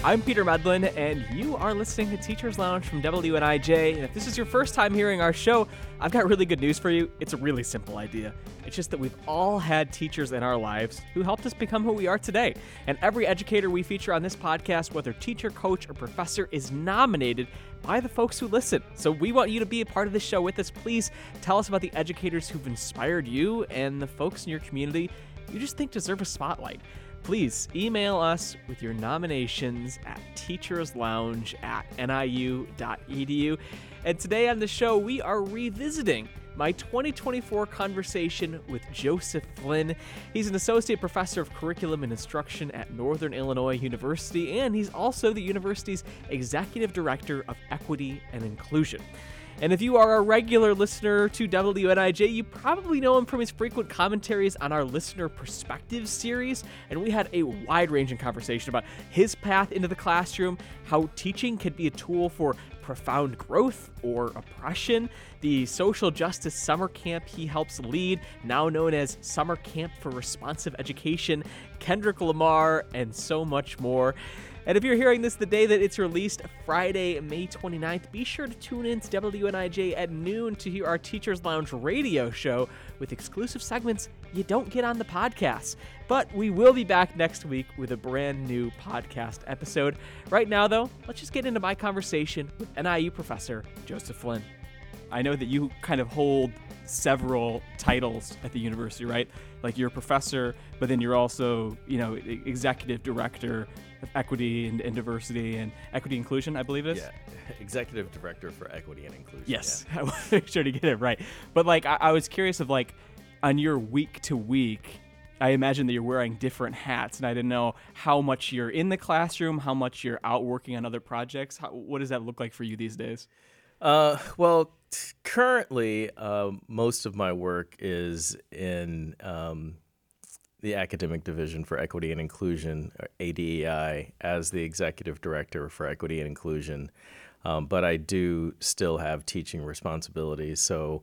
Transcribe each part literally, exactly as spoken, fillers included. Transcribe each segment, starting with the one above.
I'm Peter Medlin, and you are listening to Teachers Lounge from W N I J. And if this is your first time hearing our show, I've got really good news for you. It's a really simple idea. It's just that we've all had teachers in our lives who helped us become who we are today. And every educator we feature on this podcast, whether teacher, coach, or professor, is nominated by the folks who listen. So we want you to be a part of this show with us. Please tell us about the educators who've inspired you and the folks in your community you just think deserve a spotlight. Please email us with your nominations at teacherslounge at N I U dot E D U. And today on the show, we are revisiting my twenty twenty-four conversation with Joseph Flynn. He's an associate professor of curriculum and instruction at Northern Illinois University, and he's also the university's executive director of equity and inclusion. And if you are a regular listener to W N I J, you probably know him from his frequent commentaries on our Listener Perspectives series. And we had a wide-ranging conversation about his path into the classroom, how teaching could be a tool for profound growth or oppression, the social justice summer camp he helps lead, now known as Summer Camp for Responsive Education, Kendrick Lamar, and so much more. And if you're hearing this the day that it's released, Friday, May twenty-ninth, be sure to tune in to W N I J at noon to hear our Teachers Lounge radio show with exclusive segments you don't get on the podcast. But we will be back next week with a brand new podcast episode. Right now, though, let's just get into my conversation with N I U professor Joseph Flynn. I know that you kind of hold several titles at the university, right? Like you're a professor, but then you're also, you know, executive director of equity and, and diversity and equity inclusion, I believe it is. Yeah, executive director for equity and inclusion. Yes, yeah. I want to make sure to get it right. But like, I, I was curious of like, on your week to week, I imagine that you're wearing different hats, and I didn't know how much you're in the classroom, how much you're out working on other projects. How, what does that look like for you these days? Uh, well, t- currently, uh, most of my work is in um, the Academic Division for Equity and Inclusion, or A D E I, as the Executive Director for Equity and Inclusion. Um, but I do still have teaching responsibilities. So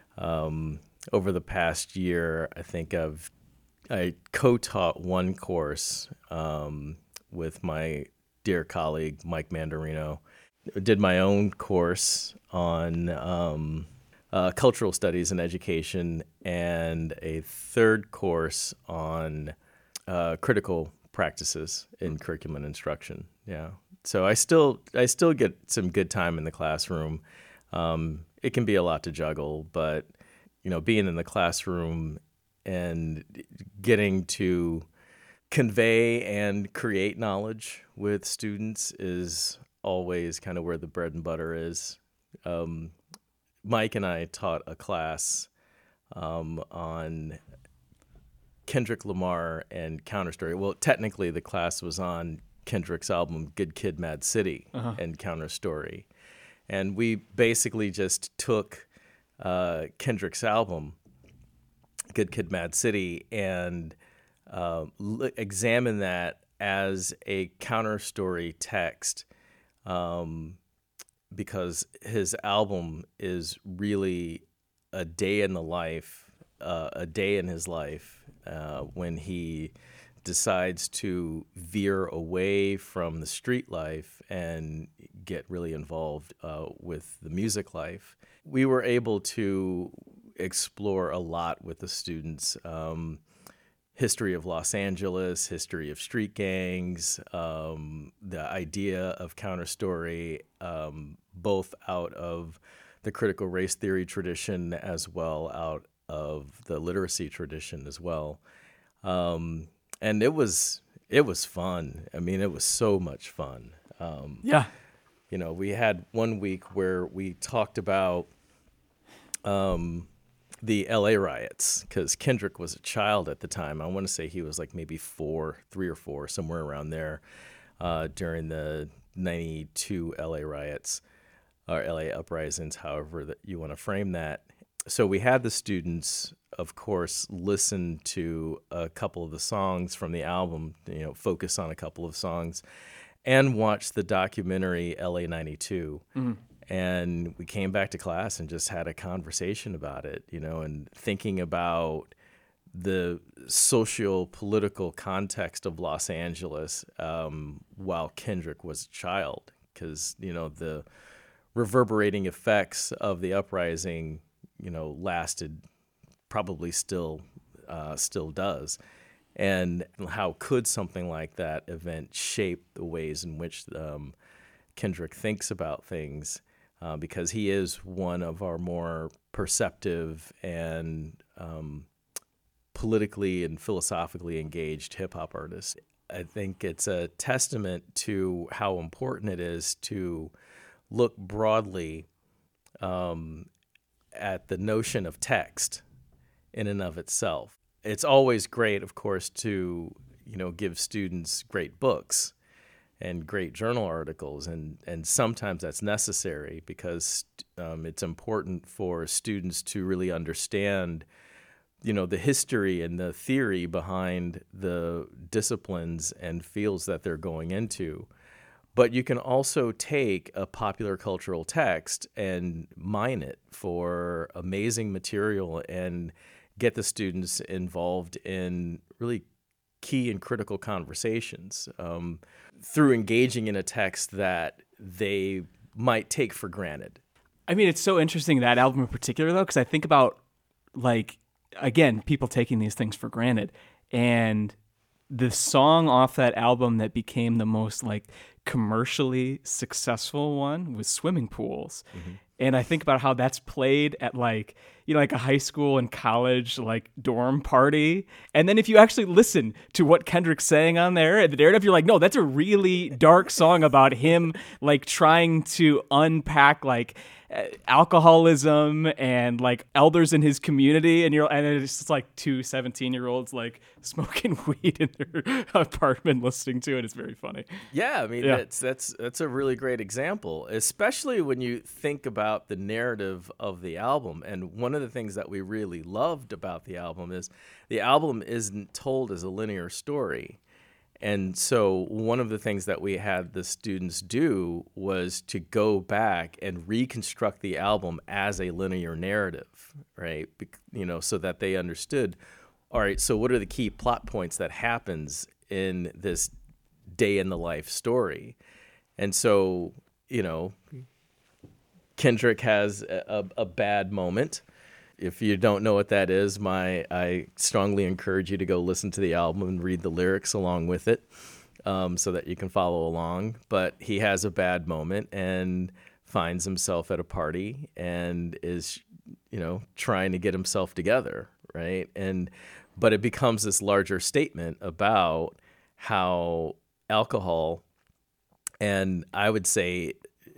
um, over the past year, I think I've I co-taught one course um, with my dear colleague, Mike Mandarino. Did my own course on um, uh, cultural studies and education, and a third course on uh, critical practices in curriculum and instruction. Yeah, so I still I still get some good time in the classroom. Um, it can be a lot to juggle, but you know, being in the classroom and getting to convey and create knowledge with students is always kind of where the bread and butter is. Um, Mike and I taught a class um, on Kendrick Lamar and Counterstory. Well, technically the class was on Kendrick's album Good Kid, Mad City uh-huh. and Counterstory. And we basically just took uh, Kendrick's album, Good Kid, Mad City, and uh, l- examined that as a counterstory text. Um, because his album is really a day in the life, uh, a day in his life, uh, when he decides to veer away from the street life and get really involved uh, with the music life. We were able to explore a lot with the students. Um, history of Los Angeles, history of street gangs, um, the idea of counterstory, um, both out of the critical race theory tradition as well out of the literacy tradition as well. Um, and it was it was fun. I mean, it was so much fun. Um, yeah. You know, we had one week where we talked about um, the L A riots, because Kendrick was a child at the time. I want to say he was like maybe four, three or four, somewhere around there uh, during the ninety-two L A riots, or L A uprisings, however that you want to frame that. So we had the students, of course, listen to a couple of the songs from the album, you know, focus on a couple of songs, and watch the documentary L A ninety-two. Mm-hmm. And we came back to class and just had a conversation about it, you know, and thinking about the socio-political context of Los Angeles um, while Kendrick was a child, because you know the reverberating effects of the uprising, you know, lasted, probably still uh, still does. And how could something like that event shape the ways in which um, Kendrick thinks about things? Uh, because he is one of our more perceptive and um, politically and philosophically engaged hip-hop artists. I think it's a testament to how important it is to look broadly um, at the notion of text in and of itself. It's always great, of course, to you know give students great books and great journal articles, and, and sometimes that's necessary because um, it's important for students to really understand, you know, the history and the theory behind the disciplines and fields that they're going into. But you can also take a popular cultural text and mine it for amazing material and get the students involved in really key and critical conversations um, through engaging in a text that they might take for granted. I mean, it's so interesting, that album in particular, though, because I think about, like, again, people taking these things for granted. And the song off that album that became the most, like, commercially successful one was Swimming Pools. Mm-hmm. And I think about how that's played at, like, you know, like a high school and college, like, dorm party. And then if you actually listen to what Kendrick's saying on there at the narrative, you're like, no, that's a really dark song about him, like, trying to unpack, like, alcoholism and like elders in his community, and you're and it's just like two seventeen year olds like smoking weed in their apartment listening to it. It's very funny. Yeah, I mean yeah. that's that's that's a really great example, especially when you think about the narrative of the album. And one of the things that we really loved about the album is the album isn't told as a linear story. And so one of the things that we had the students do was to go back and reconstruct the album as a linear narrative, right? You know, so that they understood, all right, so what are the key plot points that happens in this day in the life story? And so, you know, Kendrick has a, a, a bad moment. If you don't know what that is, my I strongly encourage you to go listen to the album and read the lyrics along with it, um, so that you can follow along. But he has a bad moment and finds himself at a party and is, you know, trying to get himself together, right? And but it becomes this larger statement about how alcohol and I would say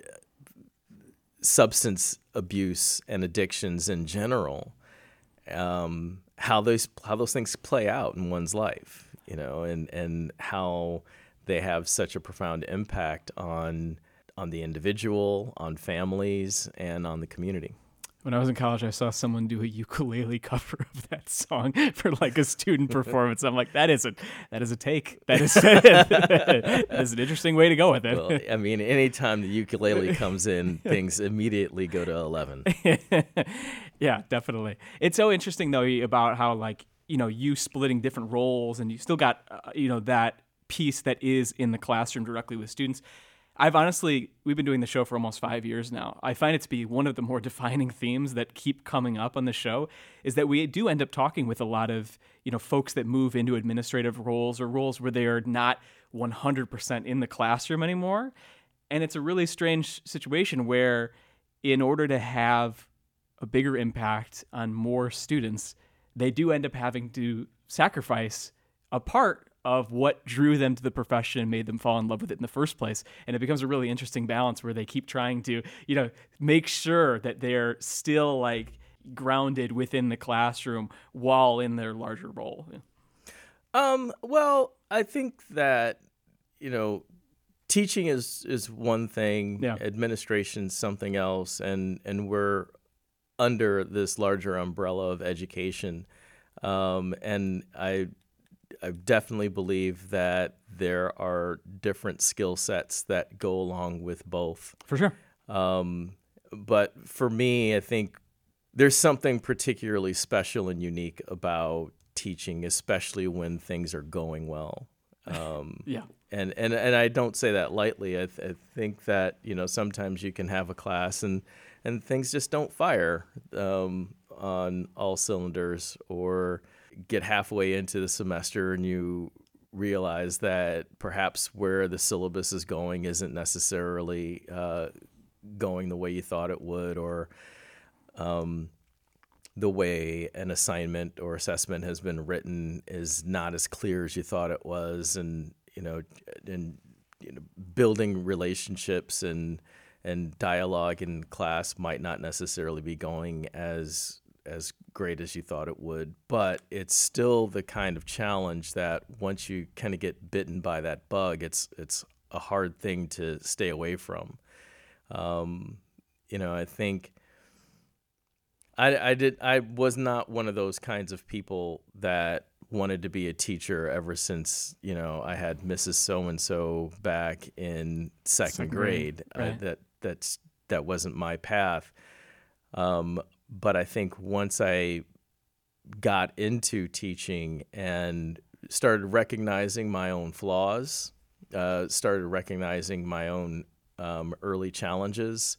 substance abuse and addictions in general, um, how those how those things play out in one's life, you know, and, and how they have such a profound impact on on the individual, on families, and on the community. When I was in college, I saw someone do a ukulele cover of that song for like a student performance. I'm like, that isn't, that is a take. That is, that is an interesting way to go with it. Well, I mean, anytime the ukulele comes in, things immediately go to eleven. Yeah, definitely. It's so interesting though about how, like, you know, you splitting different roles and you still got, uh, you know, that piece that is in the classroom directly with students. I've honestly, we've been doing the show for almost five years now. I find it to be one of the more defining themes that keep coming up on the show is that we do end up talking with a lot of, you know, folks that move into administrative roles or roles where they are not one hundred percent in the classroom anymore. And it's a really strange situation where in order to have a bigger impact on more students, they do end up having to sacrifice a part of what drew them to the profession and made them fall in love with it in the first place. And it becomes a really interesting balance where they keep trying to, you know, make sure that they're still like grounded within the classroom while in their larger role. Um, well, I think that, you know, teaching is, is one thing, yeah. Administration's something else, and, and we're under this larger umbrella of education. Um, and I I definitely believe that there are different skill sets that go along with both. For sure. Um, but for me, I think there's something particularly special and unique about teaching, especially when things are going well. Um, Yeah. And, and and I don't say that lightly. I, th- I think that, you know, sometimes you can have a class and, and things just don't fire um, on all cylinders, or get halfway into the semester and you realize that perhaps where the syllabus is going isn't necessarily uh, going the way you thought it would, or um, the way an assignment or assessment has been written is not as clear as you thought it was, and you know, and you know, building relationships and and dialogue in class might not necessarily be going as as great as you thought it would, but it's still the kind of challenge that once you kind of get bitten by that bug, it's it's a hard thing to stay away from. Um, you know, I think I, I did I was not one of those kinds of people that wanted to be a teacher ever since, you know, I had Missus So-and-so back in second, second grade. grade. Right. Uh, that that's that wasn't my path. Um, but I think once I got into teaching and started recognizing my own flaws, uh, started recognizing my own um, early challenges,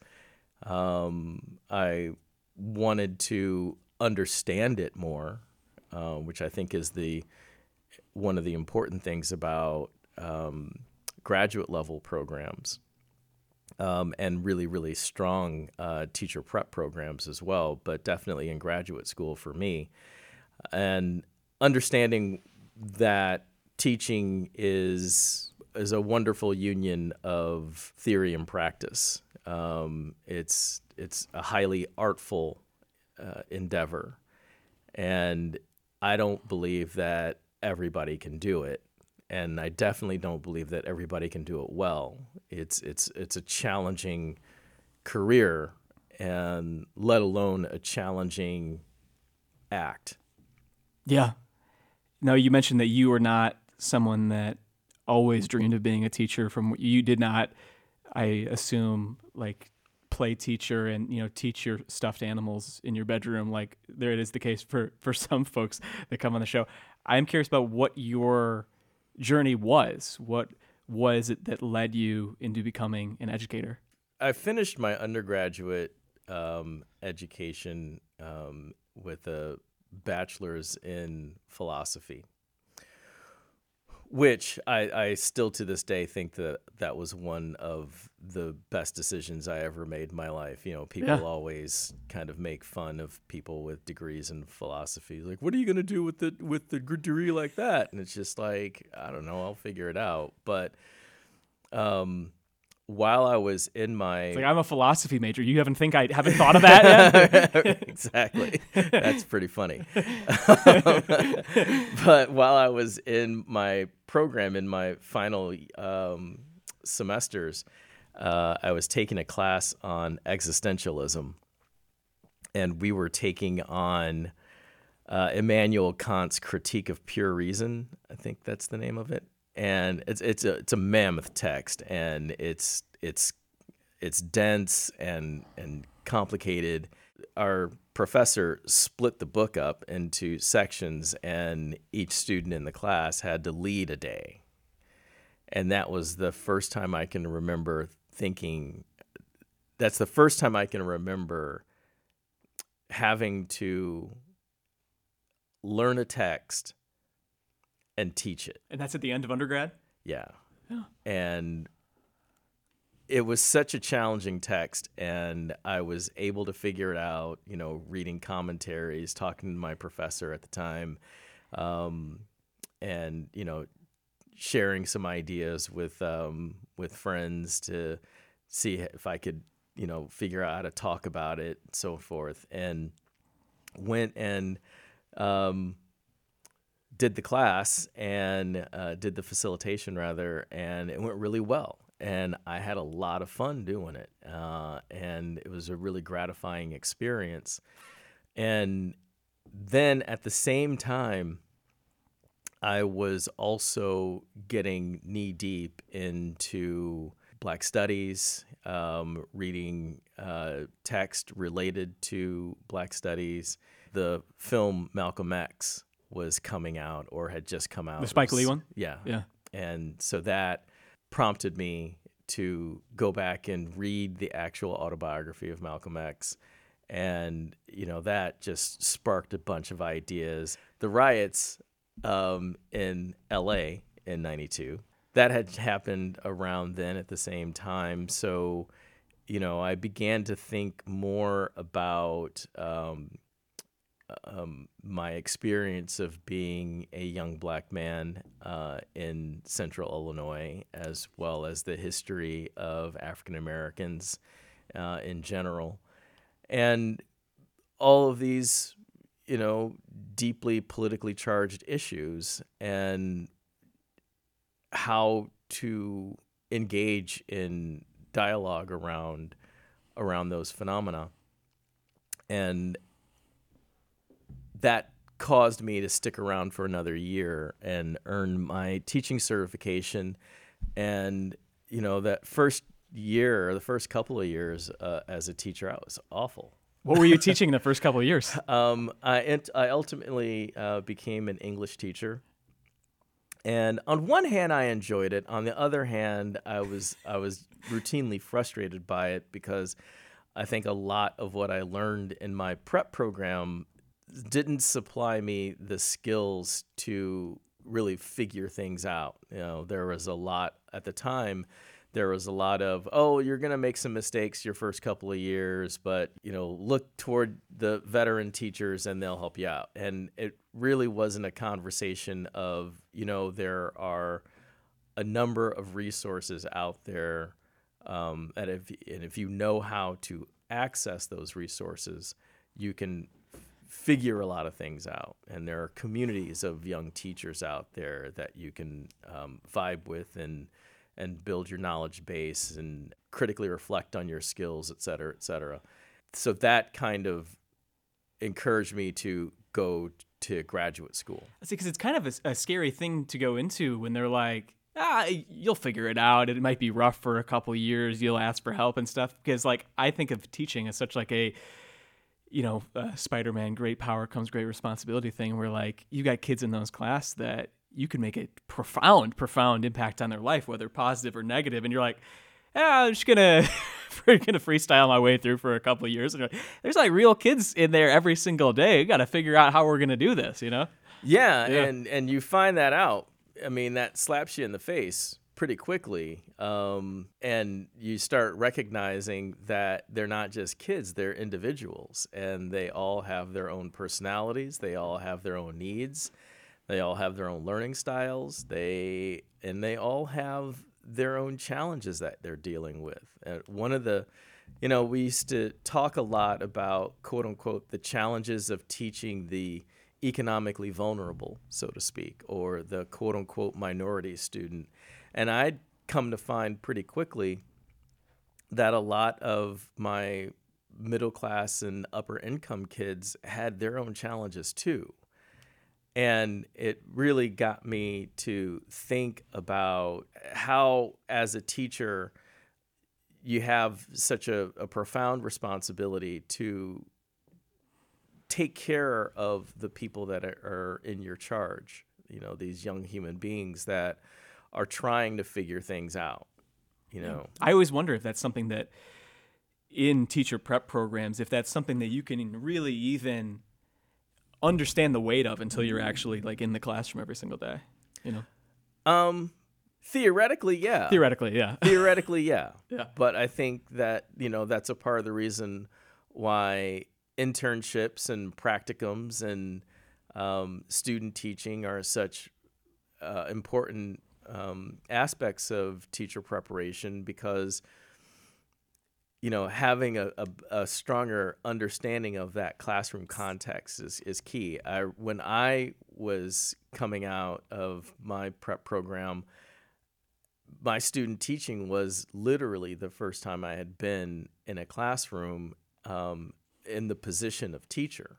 um, I wanted to understand it more. Uh, which I think is the one of the important things about um, graduate level programs, um, and really, really strong uh, teacher prep programs as well, but definitely in graduate school for me. And understanding that teaching is is a wonderful union of theory and practice. Um, it's it's a highly artful uh, endeavor, and I don't believe that everybody can do it, and I definitely don't believe that everybody can do it well. It's it's it's a challenging career, and let alone a challenging act. Yeah. No, you mentioned that you were not someone that always dreamed of being a teacher. From you did not, I assume, like play teacher and, you know, teach your stuffed animals in your bedroom like there it is the case for for some folks that come on the show. I'm curious about what your journey was. What was it that led you into becoming an educator? I finished my undergraduate um, education um, with a bachelor's in philosophy, which I, I still to this day think that that was one of the best decisions I ever made in my life. You know, people Yeah. always kind of make fun of people with degrees in philosophy. Like, what are you going to do with the with the degree like that? And it's just like, I don't know, I'll figure it out. But um, while I was in my... It's like, I'm a philosophy major. You haven't think I haven't thought of that yet? Exactly. That's pretty funny. But while I was in my program, in my final um, semesters, uh, I was taking a class on existentialism, and we were taking on uh, Immanuel Kant's Critique of Pure Reason. I think that's the name of it. And it's it's a it's a mammoth text, and it's it's it's dense and and complicated. Our professor split the book up into sections, and each student in the class had to lead a day. And that was the first time I can remember thinking, that's the first time I can remember having to learn a text and teach it. And that's at the end of undergrad? Yeah. Yeah. And it was such a challenging text, and I was able to figure it out, you know, reading commentaries, talking to my professor at the time, um, and, you know, sharing some ideas with um, with friends to see if I could, you know, figure out how to talk about it and so forth. And went and um, did the class and uh, did the facilitation rather, and it went really well. And I had a lot of fun doing it, uh, and it was a really gratifying experience. And then at the same time, I was also getting knee-deep into Black Studies, um, reading uh, text related to Black Studies. The film Malcolm X was coming out or had just come out. The Spike It was- Lee one? Yeah. Yeah. And so that prompted me to go back and read the actual autobiography of Malcolm X. And, you know, that just sparked a bunch of ideas. The riots um, in L A in ninety-two, that had happened around then at the same time. So, you know, I began to think more about um, um, my experience of being a young black man uh, in central Illinois, as well as the history of African Americans uh, in general. And all of these, you know, deeply politically charged issues and how to engage in dialogue around around those phenomena. And that caused me to stick around for another year and earn my teaching certification. And, you know, that first year, or the first couple of years uh, as a teacher, I was awful. What were you teaching the first couple of years? Um, I, ent- I ultimately uh, became an English teacher. And on one hand, I enjoyed it. On the other hand, I was I was routinely frustrated by it because I think a lot of what I learned in my prep program didn't supply me the skills to really figure things out. You know, there was a lot at the time. There was a lot of, oh, you're going to make some mistakes your first couple of years, but, you know, look toward the veteran teachers and they'll help you out. And it really wasn't a conversation of, you know, there are a number of resources out there. Um, and, if, and if you know how to access those resources, you can figure a lot of things out. And there are communities of young teachers out there that you can um, vibe with and and build your knowledge base and critically reflect on your skills, et cetera, et cetera. So that kind of encouraged me to go to graduate school. See, because it's kind of a, a scary thing to go into when they're like, ah, you'll figure it out. It might be rough for a couple years. You'll ask for help and stuff. Because, like, I think of teaching as such like a, you know, uh, Spider-Man, great power comes great responsibility thing where, like, you got kids in those class that you can make a profound, profound impact on their life, whether positive or negative. And you're like, yeah, I'm just gonna, gonna freestyle my way through for a couple of years. And like, there's like real kids in there every single day. We got to figure out how we're gonna do this, you know? Yeah, Yeah. and and you find that out. I mean, that slaps you in the face pretty quickly, um, and you start recognizing that they're not just kids; they're individuals, and they all have their own personalities. They all have their own needs. They all have their own learning styles. They and they all have their own challenges that they're dealing with. Uh, one of the, you know, we used to talk a lot about, quote unquote, the challenges of teaching the economically vulnerable, so to speak, or the quote unquote minority student. And I'd come to find pretty quickly that a lot of my middle class and upper income kids had their own challenges too. And it really got me to think about how, as a teacher, you have such a, a profound responsibility to take care of the people that are, are in your charge, you know, these young human beings that are trying to figure things out, you know. I always wonder if that's something that in teacher prep programs, if that's something that you can really even understand the weight of until you're actually like in the classroom every single day, you know? Um, theoretically, yeah. Theoretically, yeah. Theoretically, yeah. Yeah. But I think that, you know, that's a part of the reason why internships and practicums and um, student teaching are such uh, important um, aspects of teacher preparation, because you know, having a, a, a stronger understanding of that classroom context is, is key. I, when I was coming out of my prep program, my student teaching was literally the first time I had been in a classroom um, in the position of teacher.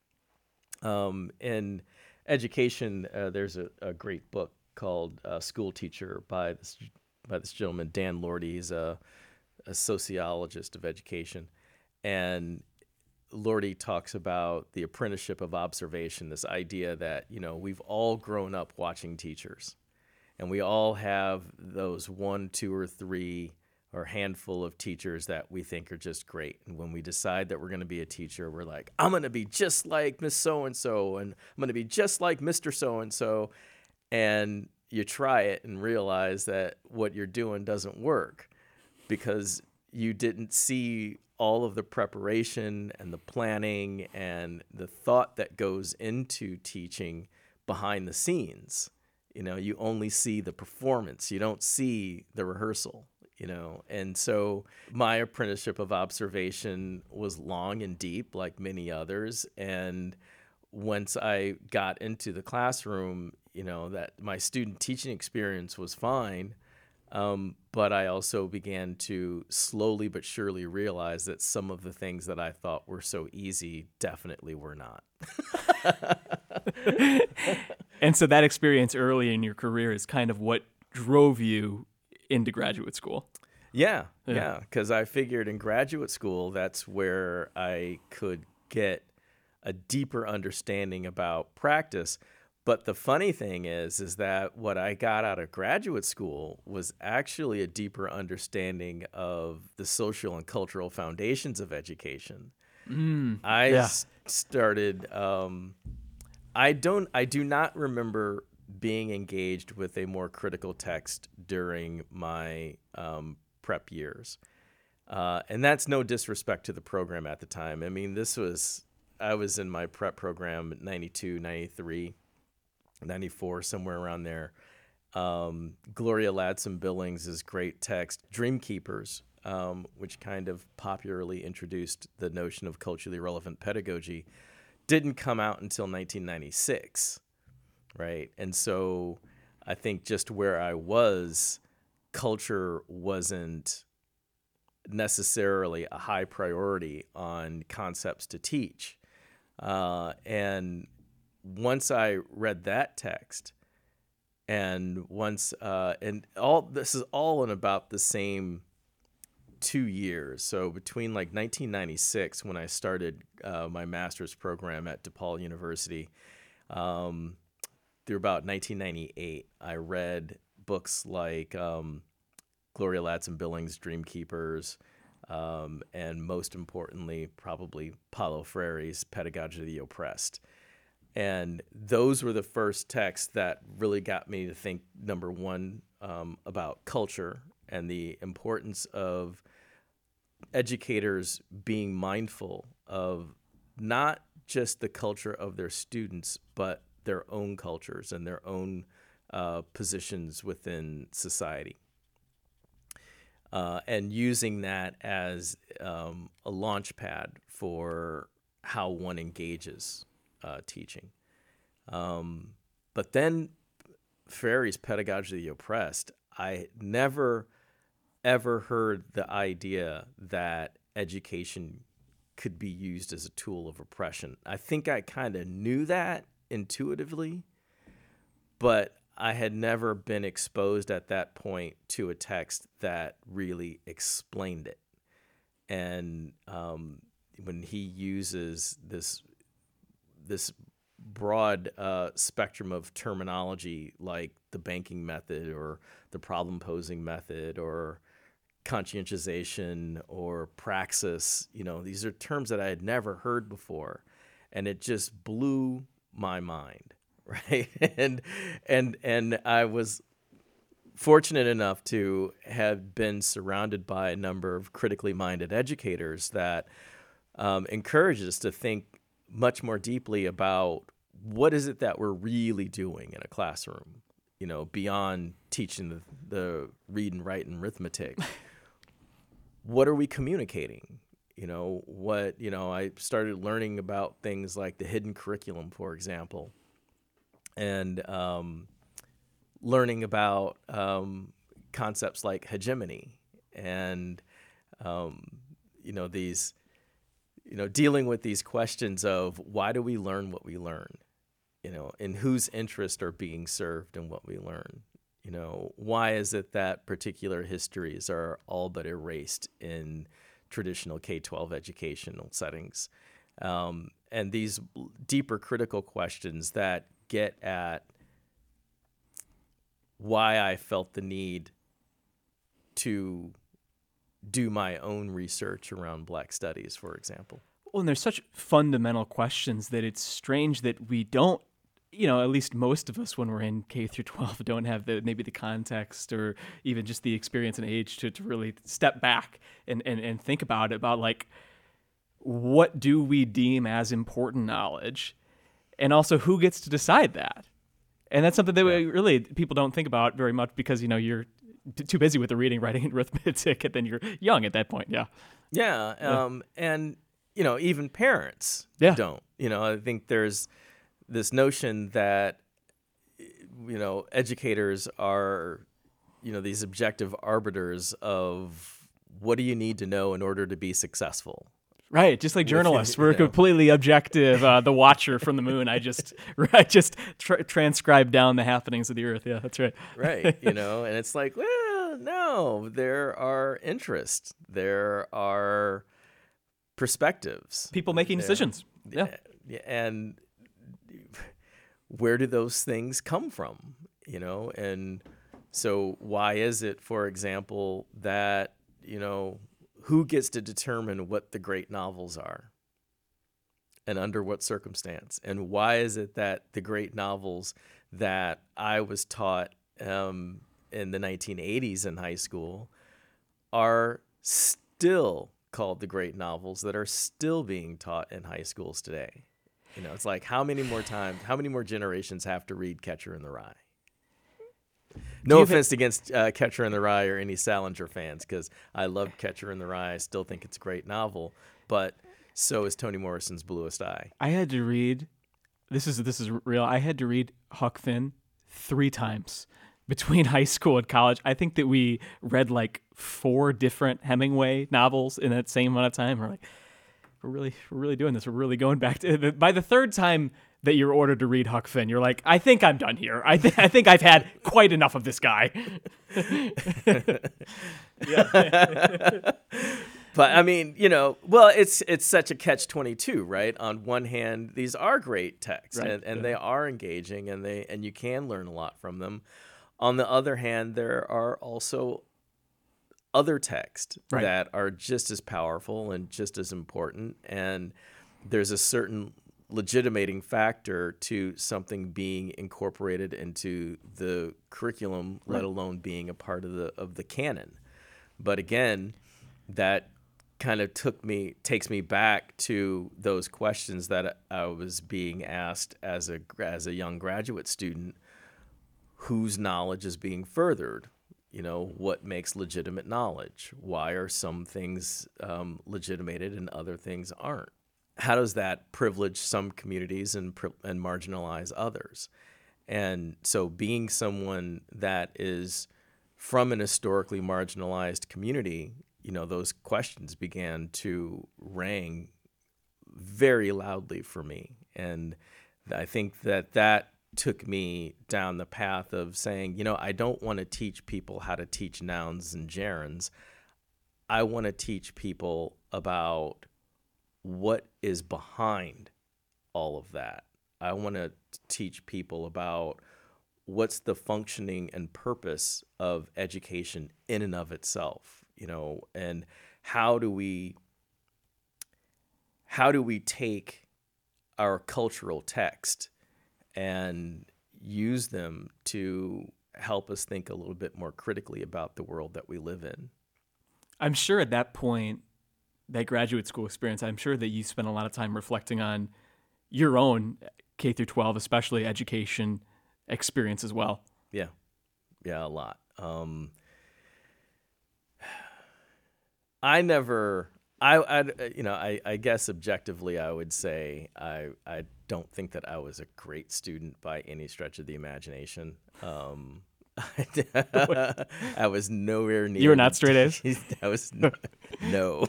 Um, in education, uh, there's a, a great book called uh, School Teacher by this, by this gentleman, Dan Lordy. He's a a sociologist of education. And Lordy talks about the apprenticeship of observation, this idea that, you know, we've all grown up watching teachers, and we all have those one, two, or three or handful of teachers that we think are just great. And when we decide that we're going to be a teacher, we're like, I'm going to be just like Miss So-and-so, and I'm going to be just like Mister So-and-so. And you try it and realize that what you're doing doesn't work because you didn't see all of the preparation and the planning and the thought that goes into teaching behind the scenes. You know, you only see the performance. You don't see the rehearsal, you know. And so my apprenticeship of observation was long and deep, like many others. And once I got into the classroom, you know, that my student teaching experience was fine. Um, but I also began to slowly but surely realize that some of the things that I thought were so easy definitely were not. And so that experience early in your career is kind of what drove you into graduate school. Yeah, yeah, because I figured in graduate school, that's where I could get a deeper understanding about practice. But the funny thing is, is that what I got out of graduate school was actually a deeper understanding of the social and cultural foundations of education. Mm, I yeah. s- started, um, I don't, I do not remember being engaged with a more critical text during my um, prep years. Uh, and that's no disrespect to the program at the time. I mean, this was, I was in my prep program at ninety-two, ninety-three, ninety-four, somewhere around there. Um, Gloria Ladson Billings' great text, Dreamkeepers, um, which kind of popularly introduced the notion of culturally relevant pedagogy, didn't come out until nineteen ninety-six, right? And so I think just where I was, culture wasn't necessarily a high priority on concepts to teach. Uh, and once I read that text, and once, uh, and all this is all in about the same two years. So between like nineteen ninety-six, when I started uh, my master's program at DePaul University, um, through about nineteen ninety-eight, I read books like um, Gloria Ladson Billings' Dreamkeepers, um, and most importantly, probably Paulo Freire's Pedagogy of the Oppressed. And those were the first texts that really got me to think, number one, um, about culture and the importance of educators being mindful of not just the culture of their students, but their own cultures and their own uh, positions within society. Uh, and using that as um, a launch pad for how one engages uh, teaching. Um, but then Freire's Pedagogy of the Oppressed, I never, ever heard the idea that education could be used as a tool of oppression. I think I kind of knew that intuitively, but I had never been exposed at that point to a text that really explained it. And um, when he uses this this broad uh, spectrum of terminology like the banking method or the problem posing method or conscientization or praxis, you know, these are terms that I had never heard before. And it just blew my mind. Right. And, and, and I was fortunate enough to have been surrounded by a number of critically minded educators that um, encouraged us to think much more deeply about what is it that we're really doing in a classroom, you know, beyond teaching the, the read and write and arithmetic. What are we communicating? You know, what, you know, I started learning about things like the hidden curriculum, for example, and um, learning about um, concepts like hegemony and, um, you know, these, you know, dealing with these questions of why do we learn what we learn, you know, and whose interests are being served in what we learn. You know, why is it that particular histories are all but erased in traditional K twelve educational settings? Um, and these deeper critical questions that get at why I felt the need to do my own research around Black studies, for example. Well, and there's such fundamental questions that it's strange that we don't, you know, at least most of us when we're in K through twelve don't have the maybe the context or even just the experience and age to, to really step back and, and, and think about it, about like, what do we deem as important knowledge? And also who gets to decide that? And that's something that we really people don't think about very much because, you know, you're t- too busy with the reading, writing, and arithmetic, and then you're young at that point. Yeah. Yeah. Um, yeah. And, you know, even parents yeah. don't. You know, I think there's this notion that, you know, educators are, you know, these objective arbiters of what do you need to know in order to be successful. Right, just like journalists, Within, we're know. completely objective. Uh, the watcher from the moon. I just, I just tra- transcribe down the happenings of the earth. Yeah, that's right. Right, you know, and it's like, well, no, there are interests, there are perspectives, people making there, decisions. Yeah, and where do those things come from? You know, and so why is it, for example, that you know. Who gets to determine what the great novels are and under what circumstance? And why is it that the great novels that I was taught um, in the nineteen eighties in high school are still called the great novels that are still being taught in high schools today? You know, it's like how many more times, how many more generations have to read Catcher in the Rye? No offense against uh, Catcher in the Rye or any Salinger fans, because I love Catcher in the Rye. I still think it's a great novel, but so is Toni Morrison's Bluest Eye. I had to read. This is this is real. I had to read Huck Finn three times between high school and college. I think that we read like four different Hemingway novels in that same amount of time. We're like, we're really we're really doing this. We're really going back to. By the third time that you're ordered to read Huck Finn, you're like, I think I'm done here. I think I think I've had quite enough of this guy. Yeah. But I mean, you know, well, it's it's such a catch twenty-two, right? On one hand, these are great texts, right. and, and yeah. they are engaging, and they and you can learn a lot from them. On the other hand, there are also other texts right. that are just as powerful and just as important, and there's a certain legitimating factor to something being incorporated into the curriculum, right. let alone being a part of the of the canon. But again, that kind of took me takes me back to those questions that I was being asked as a as a young graduate student. Whose knowledge is being furthered? You know, what makes legitimate knowledge? Why are some things um, legitimated and other things aren't? How does that privilege some communities and and marginalize others? And so being someone that is from an historically marginalized community, you know, those questions began to ring very loudly for me. And I think that that took me down the path of saying, you know, I don't want to teach people how to teach nouns and gerunds. I want to teach people about what is behind all of that. I want to teach people about what's the functioning and purpose of education in and of itself, you know, and how do we how do we take our cultural text and use them to help us think a little bit more critically about the world that we live in. I'm sure at that point, that graduate school experience, I'm sure that you spent a lot of time reflecting on your own K through twelve, especially education experience as well. Yeah, yeah, a lot. Um, I never, I, I, you know, I, I guess objectively, I would say I, I don't think that I was a great student by any stretch of the imagination. Um, I was nowhere near. You were not straight A's? I was no. no.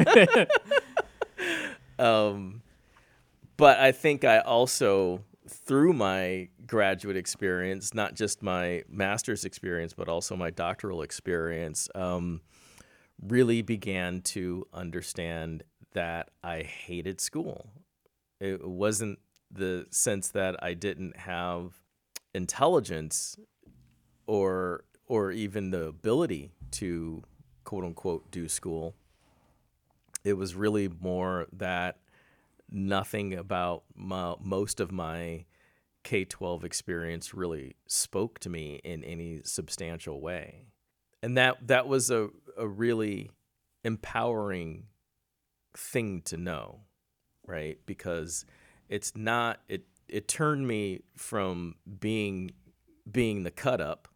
um, but I think I also, through my graduate experience, not just my master's experience, but also my doctoral experience, um, really began to understand that I hated school. It wasn't the sense that I didn't have intelligence or or even the ability to quote unquote do school. It was really more that nothing about my, most of my K twelve experience really spoke to me in any substantial way. And that that was a, a really empowering thing to know, right? Because it's not it it turned me from being being the cut up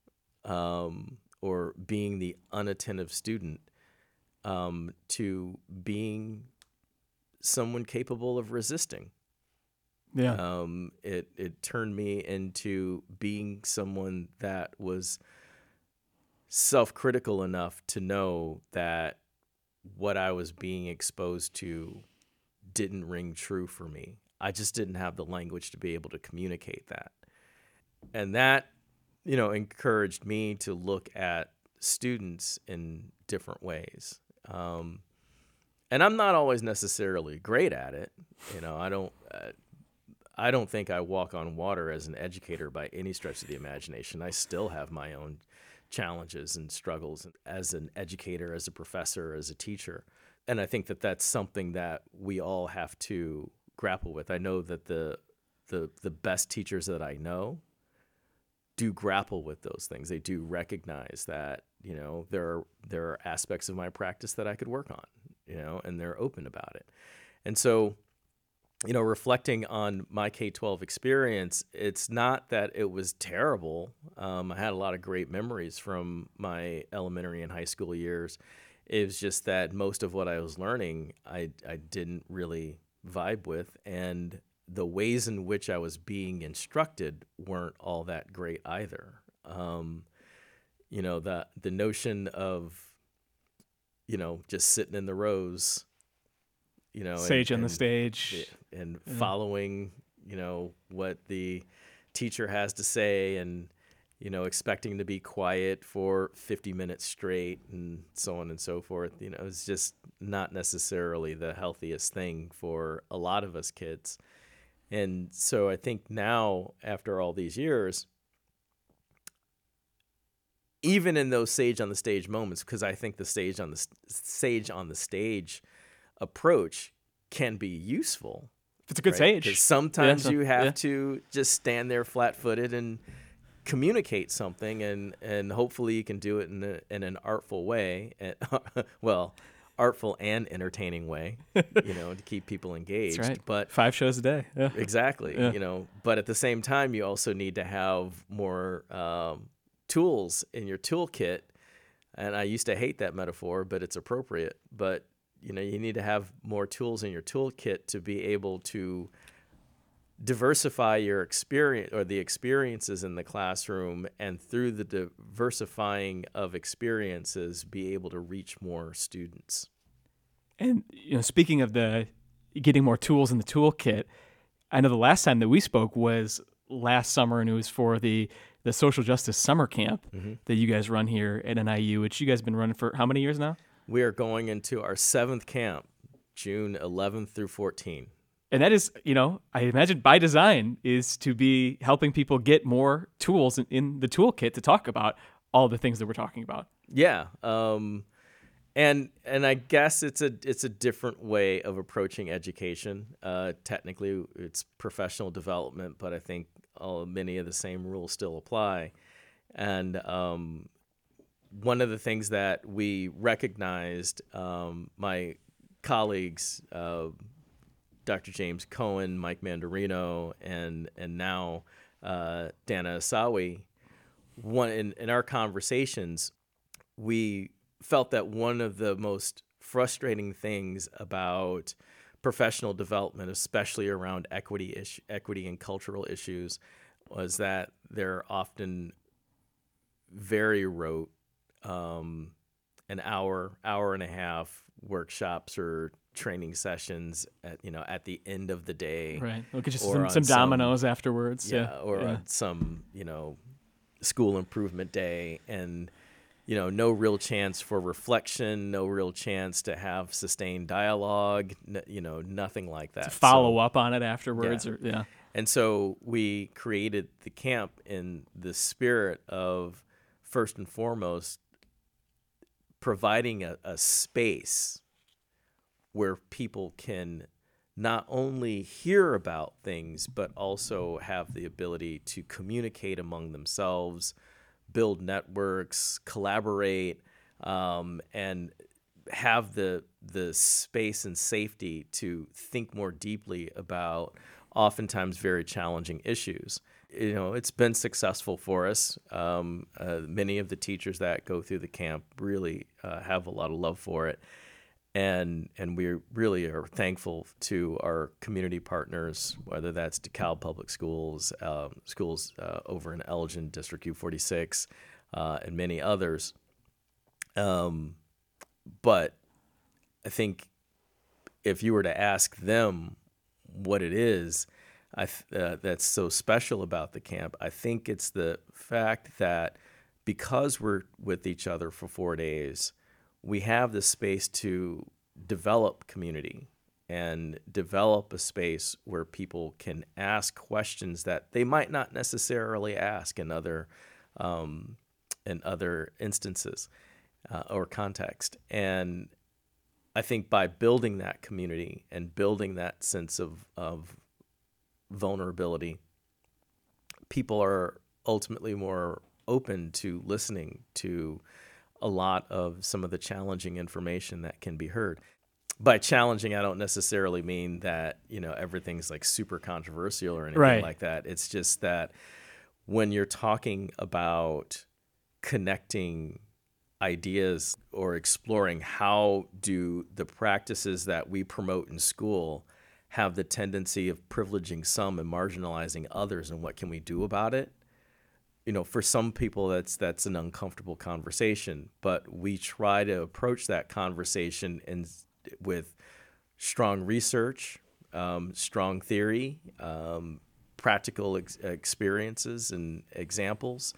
um, or being the unattentive student um, to being someone capable of resisting. Yeah. Um, it it turned me into being someone that was self-critical enough to know that what I was being exposed to didn't ring true for me. I just didn't have the language to be able to communicate that. And that, you know, encouraged me to look at students in different ways. Um, and I'm not always necessarily great at it. You know, I don't, uh, I don't think I walk on water as an educator by any stretch of the imagination. I still have my own challenges and struggles as an educator, as a professor, as a teacher. And I think that that's something that we all have to grapple with. I know that the the the best teachers that I know do grapple with those things. They do recognize that, you know, there are there are aspects of my practice that I could work on, you know, and they're open about it. And so, you know, reflecting on my K twelve experience, it's not that it was terrible. Um, I had a lot of great memories from my elementary and high school years. It was just that most of what I was learning, I, I didn't really vibe with. And the ways in which I was being instructed weren't all that great either. Um, you know, the, the notion of, you know, just sitting in the rows, you know, Sage and, on the and, stage. and Yeah. following, you know, what the teacher has to say and, you know, expecting to be quiet for fifty minutes straight and so on and so forth. You know, it's just not necessarily the healthiest thing for a lot of us kids. And so I think now, after all these years, even in those sage on the stage moments, because I think the sage on the sage on the stage approach can be useful. If it's a good right? sage. 'Cause sometimes Yeah, so- you have yeah. to just stand there flat-footed and communicate something, and, and hopefully you can do it in, a, in an artful way. And, well, artful and entertaining way, you know, to keep people engaged. That's right. But Five shows a day. Yeah. exactly, Yeah. you know, but at the same time, you also need to have more um, tools in your toolkit. And I used to hate that metaphor, but it's appropriate. But, you know, you need to have more tools in your toolkit to be able to diversify your experience or the experiences in the classroom, and through the diversifying of experiences, be able to reach more students. And you know, speaking of the getting more tools in the toolkit, I know the last time that we spoke was last summer, and it was for the the social justice summer camp Mm-hmm. that you guys run here at N I U, which you guys have been running for how many years now? We are going into our seventh camp, June eleventh through fourteenth. And that is, you know, I imagine by design is to be helping people get more tools in, in the toolkit to talk about all the things that we're talking about. Yeah, um, and and I guess it's a it's a different way of approaching education. Uh, technically, it's professional development, but I think all, many of the same rules still apply. And um, one of the things that we recognized, um, my colleagues, uh, Doctor James Cohen, Mike Mandarino, and and now uh, Dana Asawi, one in, in our conversations, we felt that one of the most frustrating things about professional development, especially around equity issue, equity and cultural issues, was that they're often very rote, um, an hour, hour and a half workshops or training sessions at you know at the end of the day, Right. We'll get you or some, on some some- dominoes afterwards. yeah, Yeah. or yeah. on some you know school improvement day, and you know, no real chance for reflection, no real chance to have sustained dialogue, n- you know, nothing like that. To follow So, up on it afterwards, yeah. or yeah. And so we created the camp in the spirit of, first and foremost, providing a, a space where people can not only hear about things, but also have the ability to communicate among themselves, build networks, collaborate, um, and have the the space and safety to think more deeply about oftentimes very challenging issues. You know, it's been successful for us. Um, uh, many of the teachers that go through the camp really uh, have a lot of love for it. And and we really are thankful to our community partners, whether that's DeKalb Public Schools, um, schools uh, over in Elgin, District U forty-six, uh, and many others. Um, but I think if you were to ask them what it is I th- uh, that's so special about the camp, I think it's the fact that because we're with each other for four days, we have the space to develop community and develop a space where people can ask questions that they might not necessarily ask in other um, in other instances uh, or context. And I think by building that community and building that sense of, of vulnerability, people are ultimately more open to listening to a lot of some of the challenging information that can be heard. By challenging, I don't necessarily mean that, you know, everything's like super controversial or anything Right. like that. It's just that when you're talking about connecting ideas or exploring how do the practices that we promote in school have the tendency of privileging some and marginalizing others, and what can we do about it? You know, for some people, that's that's an uncomfortable conversation, but we try to approach that conversation and with strong research, um, strong theory, um, practical ex- experiences and examples,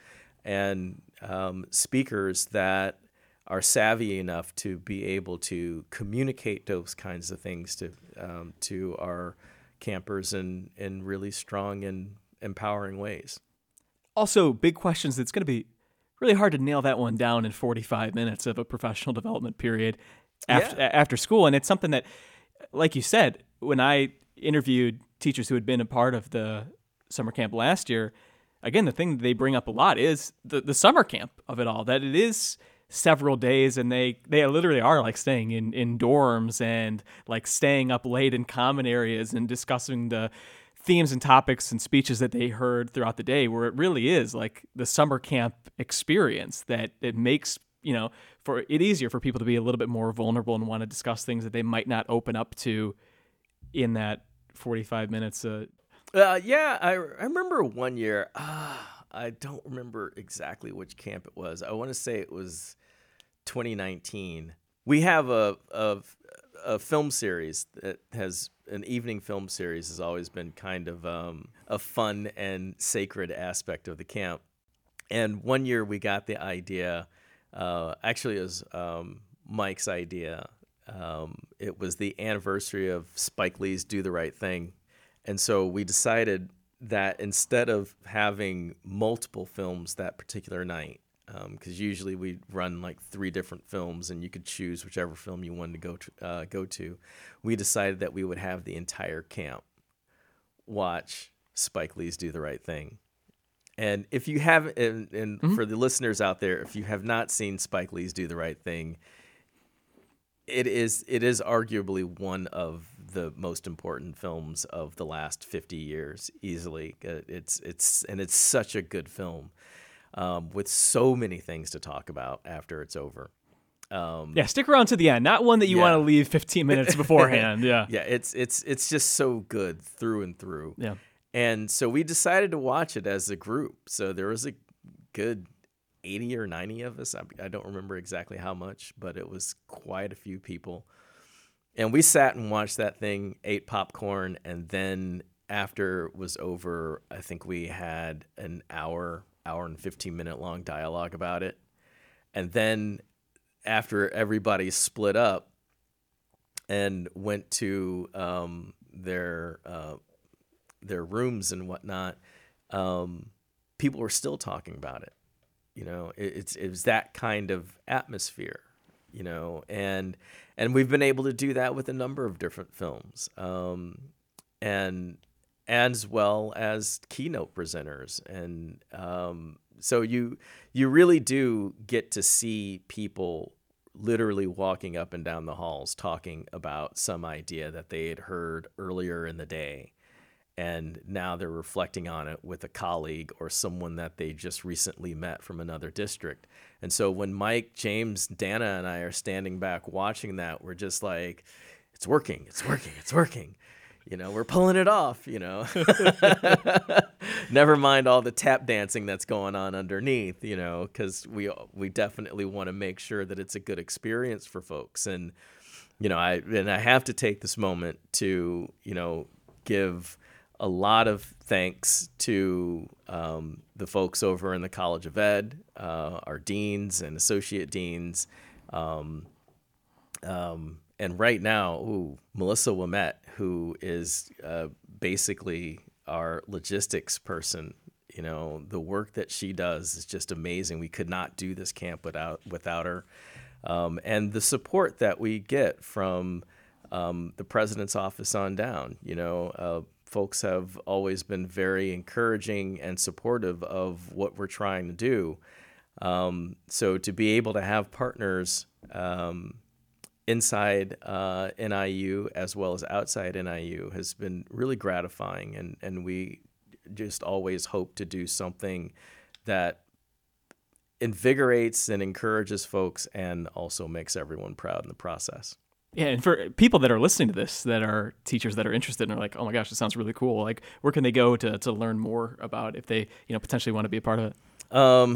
and um, speakers that are savvy enough to be able to communicate those kinds of things to um, to our campers in, in really strong and empowering ways. Also, big questions. It's going to be really hard to nail that one down in forty-five minutes of a professional development period after Yeah. after school. And it's something that, like you said, when I interviewed teachers who had been a part of the summer camp last year, again, the thing they bring up a lot is the, the summer camp of it all, that it is several days and they, they literally are like staying in, in dorms and like staying up late in common areas and discussing the themes and topics and speeches that they heard throughout the day, where it really is like the summer camp experience that it makes, you know, for it easier for people to be a little bit more vulnerable and want to discuss things that they might not open up to in that forty-five minutes. Uh, Uh, yeah, I, I remember one year, uh, I don't remember exactly which camp it was. I want to say it was twenty nineteen. We have a, a, a film series that has an evening film series has always been kind of um, a fun and sacred aspect of the camp. And one year we got the idea, uh, actually it was um, Mike's idea. Um, it was the anniversary of Spike Lee's Do the Right Thing. And so we decided that instead of having multiple films that particular night, because um, usually we run like three different films and you could choose whichever film you wanted to go to, uh, go to, we decided that we would have the entire camp watch Spike Lee's Do the Right Thing. And if you haven't, and, and mm-hmm. for the listeners out there, if you have not seen Spike Lee's Do the Right Thing, it is it is arguably one of the most important films of the last fifty years, easily. It's it's and it's such a good film, um, with so many things to talk about after it's over. Um, yeah, stick around to the end. Not one that you yeah. want to leave fifteen minutes beforehand. Yeah, yeah, it's it's it's just so good through and through. Yeah, and so we decided to watch it as a group. So there was a good eighty or ninety of us. I, I don't remember exactly how much, but it was quite a few people. And we sat and watched that thing, ate popcorn, and then after it was over, I think we had an hour, hour and fifteen minute long dialogue about it. And then after everybody split up and went to um, their uh, their rooms and whatnot, um, people were still talking about it. You know, it, it's it was that kind of atmosphere. You know, and and we've been able to do that with a number of different films, um, and as well as keynote presenters, and um, so you you really do get to see people literally walking up and down the halls talking about some idea that they had heard earlier in the day, and now they're reflecting on it with a colleague or someone that they just recently met from another district. And so when Mike, James, Dana, and I are standing back watching that, we're just like, it's working, it's working, it's working. You know, we're pulling it off, you know. Never mind all the tap dancing that's going on underneath, you know, because we we definitely want to make sure that it's a good experience for folks. And, you know, I and I have to take this moment to, you know, give a lot of thanks to um, the folks over in the College of Ed, uh, our deans and associate deans. Um, um, and right now, ooh, Melissa Wimette, who is uh, basically our logistics person. You know, the work that she does is just amazing. We could not do this camp without without her. Um, and the support that we get from um, the president's office on down, you know, uh, folks have always been very encouraging and supportive of what we're trying to do. Um, so to be able to have partners um, inside uh, N I U as well as outside N I U has been really gratifying, and, and we just always hope to do something that invigorates and encourages folks and also makes everyone proud in the process. Yeah, and for people that are listening to this, that are teachers that are interested and are like, oh my gosh, this sounds really cool. Like, where can they go to to learn more about if they, you know, potentially want to be a part of it? Um,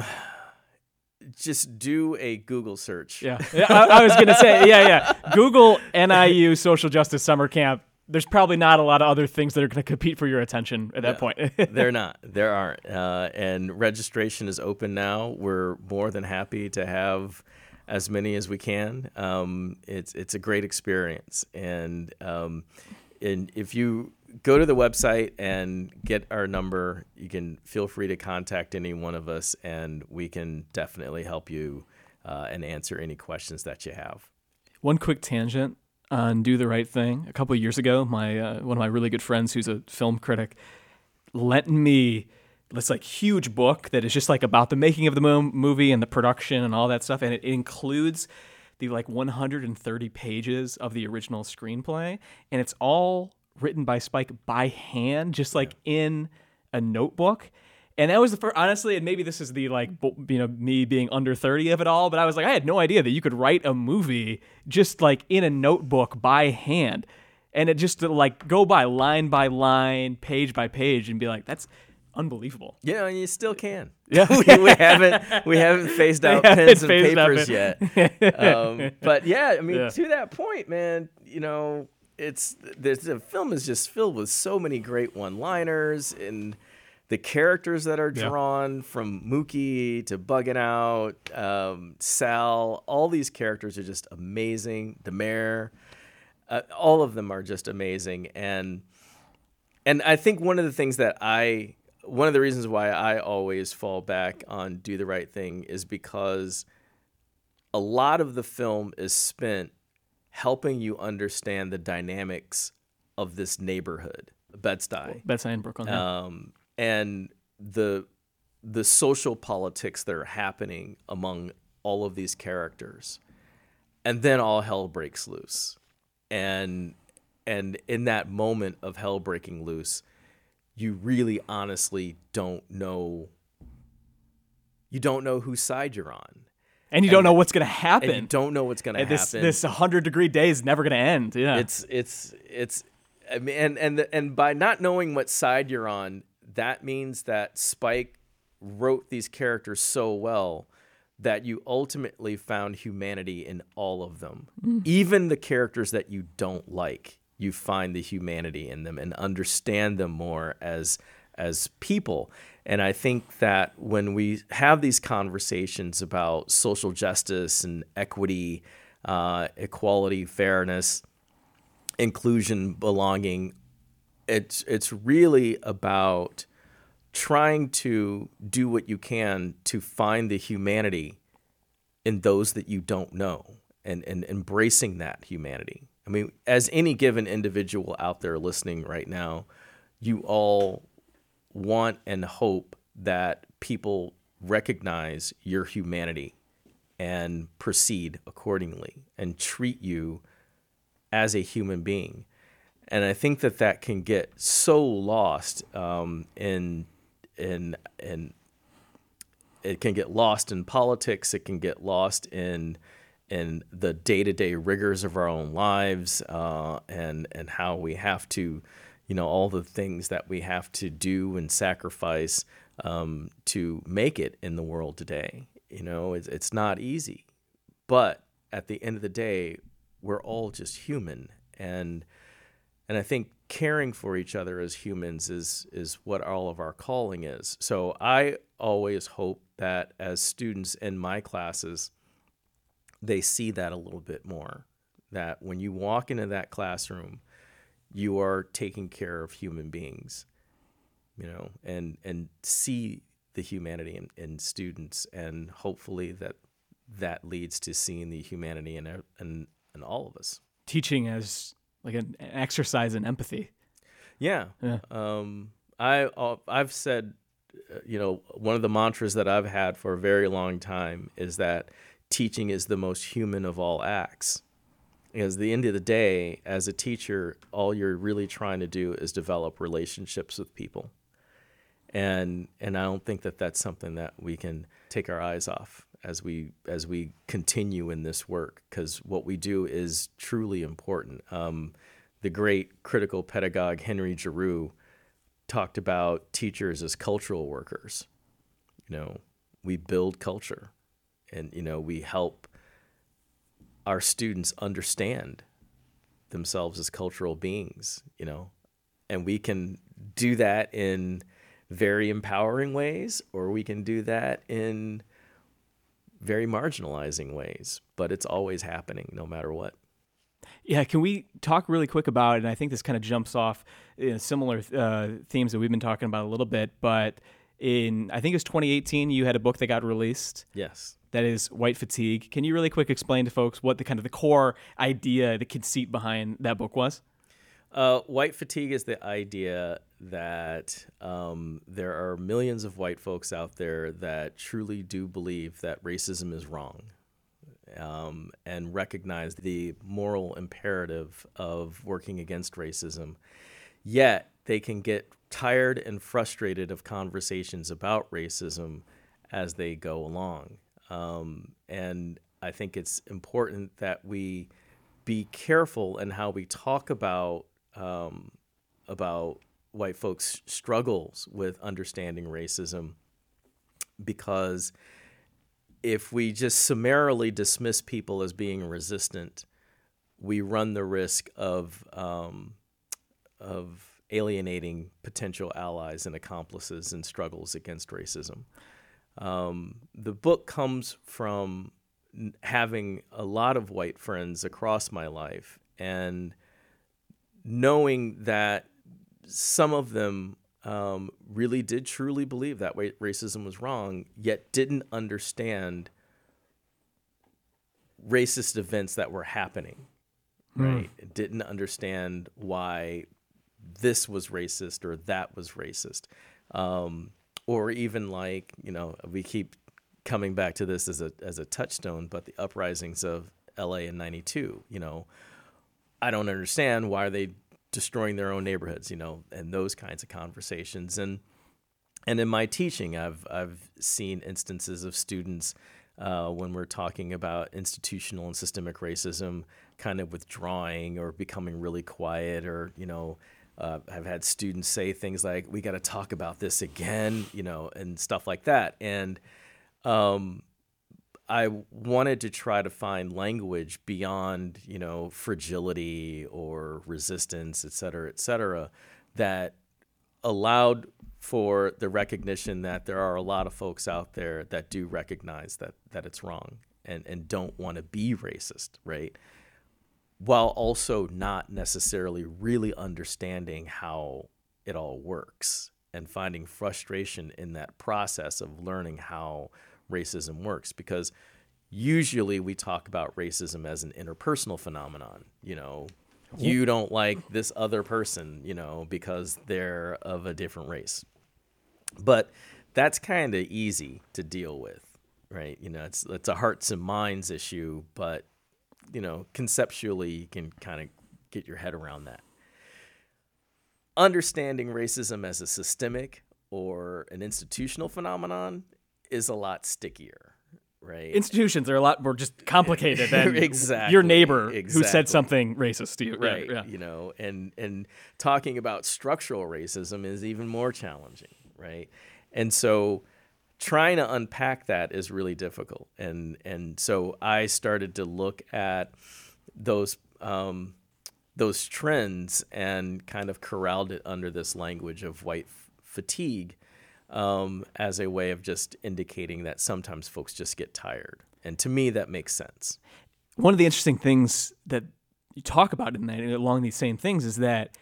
just do a Google search. Yeah, yeah I, I was gonna say, yeah, yeah. Google N I U Social Justice Summer Camp. There's probably not a lot of other things that are going to compete for your attention at that no, point. They're not. There aren't. Uh, and registration is open now. We're more than happy to have as many as we can. Um, it's it's a great experience, and um, and if you go to the website and get our number, you can feel free to contact any one of us, and we can definitely help you uh, and answer any questions that you have. One quick tangent on Do the Right Thing. A couple of years ago, my uh, one of my really good friends, who's a film critic, lent me this like huge book that is just like about the making of the mo- movie and the production and all that stuff, and it includes the like one hundred thirty pages of the original screenplay, and it's all written by Spike by hand, just like yeah. in a notebook. And that was the first, honestly, and maybe this is the like, you know, me being under thirty of it all, but I was like, I had no idea that you could write a movie just like in a notebook by hand, and it just to like go by line by line, page by page, and be like, that's unbelievable. Yeah, and you still can. Yeah, we, we haven't we haven't phased out pens and papers yet. Um, but yeah, I mean, yeah. to that point, man, you know, it's the film is just filled with so many great one-liners, and the characters that are drawn yeah. from Mookie to Buggin' Out, um, Sal, all these characters are just amazing. The mayor, uh, all of them are just amazing, and and I think one of the things that I One of the reasons why I always fall back on Do the Right Thing is because a lot of the film is spent helping you understand the dynamics of this neighborhood, Bed-Stuy. Bed-Stuy in Brooklyn. Yeah. Um, and the the social politics that are happening among all of these characters. And then all hell breaks loose. And and in that moment of hell breaking loose, you really honestly don't know you don't know whose side you're on. And you and, don't know what's going to happen. And you don't know what's going to happen. This this one hundred degree day is never going to end. Yeah. It's it's it's I mean, and and and by not knowing what side you're on, that means that Spike wrote these characters so well that you ultimately found humanity in all of them. Mm. Even the characters that you don't like, you find the humanity in them and understand them more as as people. And I think that when we have these conversations about social justice and equity, uh, equality, fairness, inclusion, belonging, it's it's really about trying to do what you can to find the humanity in those that you don't know, and, and embracing that humanity. I mean, as any given individual out there listening right now, you all want and hope that people recognize your humanity and proceed accordingly and treat you as a human being. And I think that that can get so lost um, in in in it can get lost in politics. It can get lost in in the day-to-day rigors of our own lives, uh, and and how we have to, you know, all the things that we have to do and sacrifice um, to make it in the world today. You know, it's it's not easy, but at the end of the day, we're all just human, and and I think caring for each other as humans is is what all of our calling is. So I always hope that as students in my classes, they see that a little bit more, that when you walk into that classroom, you are taking care of human beings, you know, and and see the humanity in, in students, and hopefully that that leads to seeing the humanity in in, in all of us. Teaching as like an exercise in empathy. Yeah. Yeah. Um, I, I've said, uh, you know, one of the mantras that I've had for a very long time is that teaching is the most human of all acts. Because at the end of the day, as a teacher, all you're really trying to do is develop relationships with people. And and I don't think that that's something that we can take our eyes off as we as we continue in this work, because what we do is truly important. Um, the great critical pedagogue Henry Giroux talked about teachers as cultural workers. You know, we build culture, and you know we help our students understand themselves as cultural beings. You know, and we can do that in very empowering ways, or we can do that in very marginalizing ways, but it's always happening no matter what. Yeah, can we talk really quick about, and I think this kind of jumps off you know, similar uh, themes that we've been talking about a little bit, but in, I think it was twenty eighteen, you had a book that got released. Yes. That is White Fatigue. Can you really quick explain to folks what the kind of the core idea, the conceit behind that book was? Uh, white fatigue is the idea that um, there are millions of white folks out there that truly do believe that racism is wrong, um, and recognize the moral imperative of working against racism. Yet they can get tired and frustrated of conversations about racism as they go along. Um, and I think it's important that we be careful in how we talk about Um, about white folks' struggles with understanding racism, because if we just summarily dismiss people as being resistant, we run the risk of um, of alienating potential allies and accomplices in struggles against racism. Um, the book comes from having a lot of white friends across my life, and knowing that some of them um, really did truly believe that racism was wrong, yet didn't understand racist events that were happening, right? Mm. Didn't understand why this was racist or that was racist. Um, or even like, you know, we keep coming back to this as a as a touchstone, but the uprisings of L A in ninety-two, you know, I don't understand why are they destroying their own neighborhoods, you know, and those kinds of conversations. And and in my teaching, I've I've seen instances of students uh, when we're talking about institutional and systemic racism, kind of withdrawing or becoming really quiet, or you know, uh, I've had students say things like, "We got to talk about this again," you know, and stuff like that. And um, I wanted to try to find language beyond, you know, fragility or resistance, et cetera, et cetera, that allowed for the recognition that there are a lot of folks out there that do recognize that that it's wrong and, and don't want to be racist, right? While also not necessarily really understanding how it all works and finding frustration in that process of learning how racism works. Because usually we talk about racism as an interpersonal phenomenon, you know, you don't like this other person, you know, because they're of a different race. But that's kind of easy to deal with, right? You know, it's it's a hearts and minds issue, but, you know, conceptually you can kind of get your head around that. Understanding racism as a systemic or an institutional phenomenon is a lot stickier, right? Institutions are a lot more just complicated than exactly, your neighbor exactly. who said something racist to you. Right, Yeah, yeah. you know, and, and talking about structural racism is even more challenging, right? And so trying to unpack that is really difficult. And and so I started to look at those um, those trends and kind of corralled it under this language of white f- fatigue um, as a way of just indicating that sometimes folks just get tired. And to me, that makes sense. One of the interesting things that you talk about in that, along these same things, is that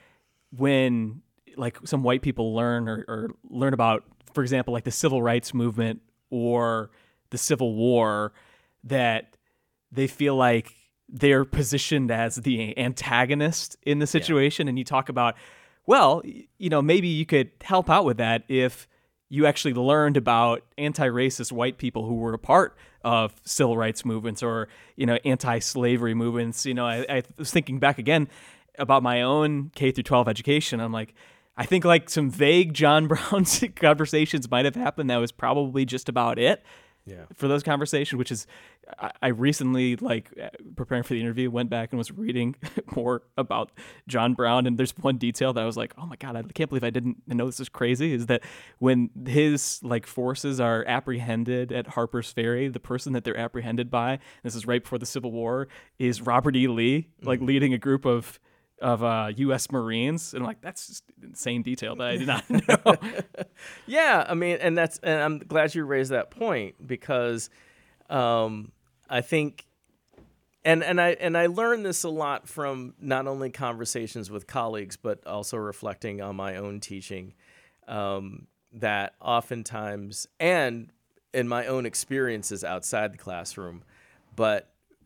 when like some white people learn or, or learn about, for example, like the civil rights movement or the Civil War, that they feel like they're positioned as the antagonist in the situation. Yeah. And you talk about, well, you know, maybe you could help out with that if you actually learned about anti-racist white people who were a part of civil rights movements or, you know, anti-slavery movements. You know, I, I was thinking back again about my own K through twelve education. I'm like, I think like some vague John Brown conversations might have happened. That was probably just about it. Yeah. For those conversations, which is, I, I recently, like, preparing for the interview, went back and was reading more about John Brown, and there's one detail that I was like, oh my God, I can't believe I didn't know this is crazy, is that when his, like, forces are apprehended at Harper's Ferry, the person that they're apprehended by, this is right before the Civil War, is Robert E. Lee, like, mm-hmm. leading a group of of uh, U S Marines, and I'm like, that's just insane detail that I did not know. Yeah, I mean, and that's, and I'm glad you raised that point, because um, I think, and and I and I learned this a lot from not only conversations with colleagues, but also reflecting on my own teaching, um, that oftentimes, and in my own experiences outside the classroom, but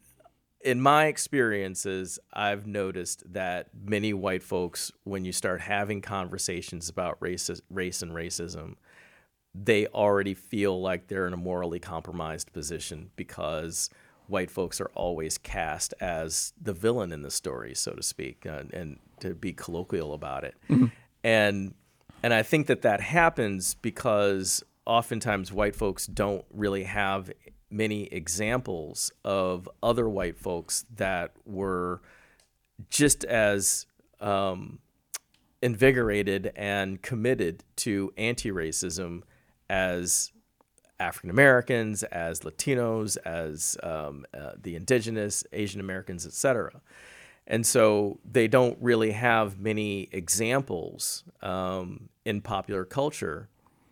in my experiences, I've noticed that many white folks, when you start having conversations about race, race and racism, they already feel like they're in a morally compromised position, because white folks are always cast as the villain in the story, so to speak, uh, and to be colloquial about it. Mm-hmm. And and I think that that happens because oftentimes white folks don't really have many examples of other white folks that were just as um, invigorated and committed to anti-racism as African Americans, as Latinos, as um, uh, the indigenous, Asian Americans, et cetera. And so they don't really have many examples um, in popular culture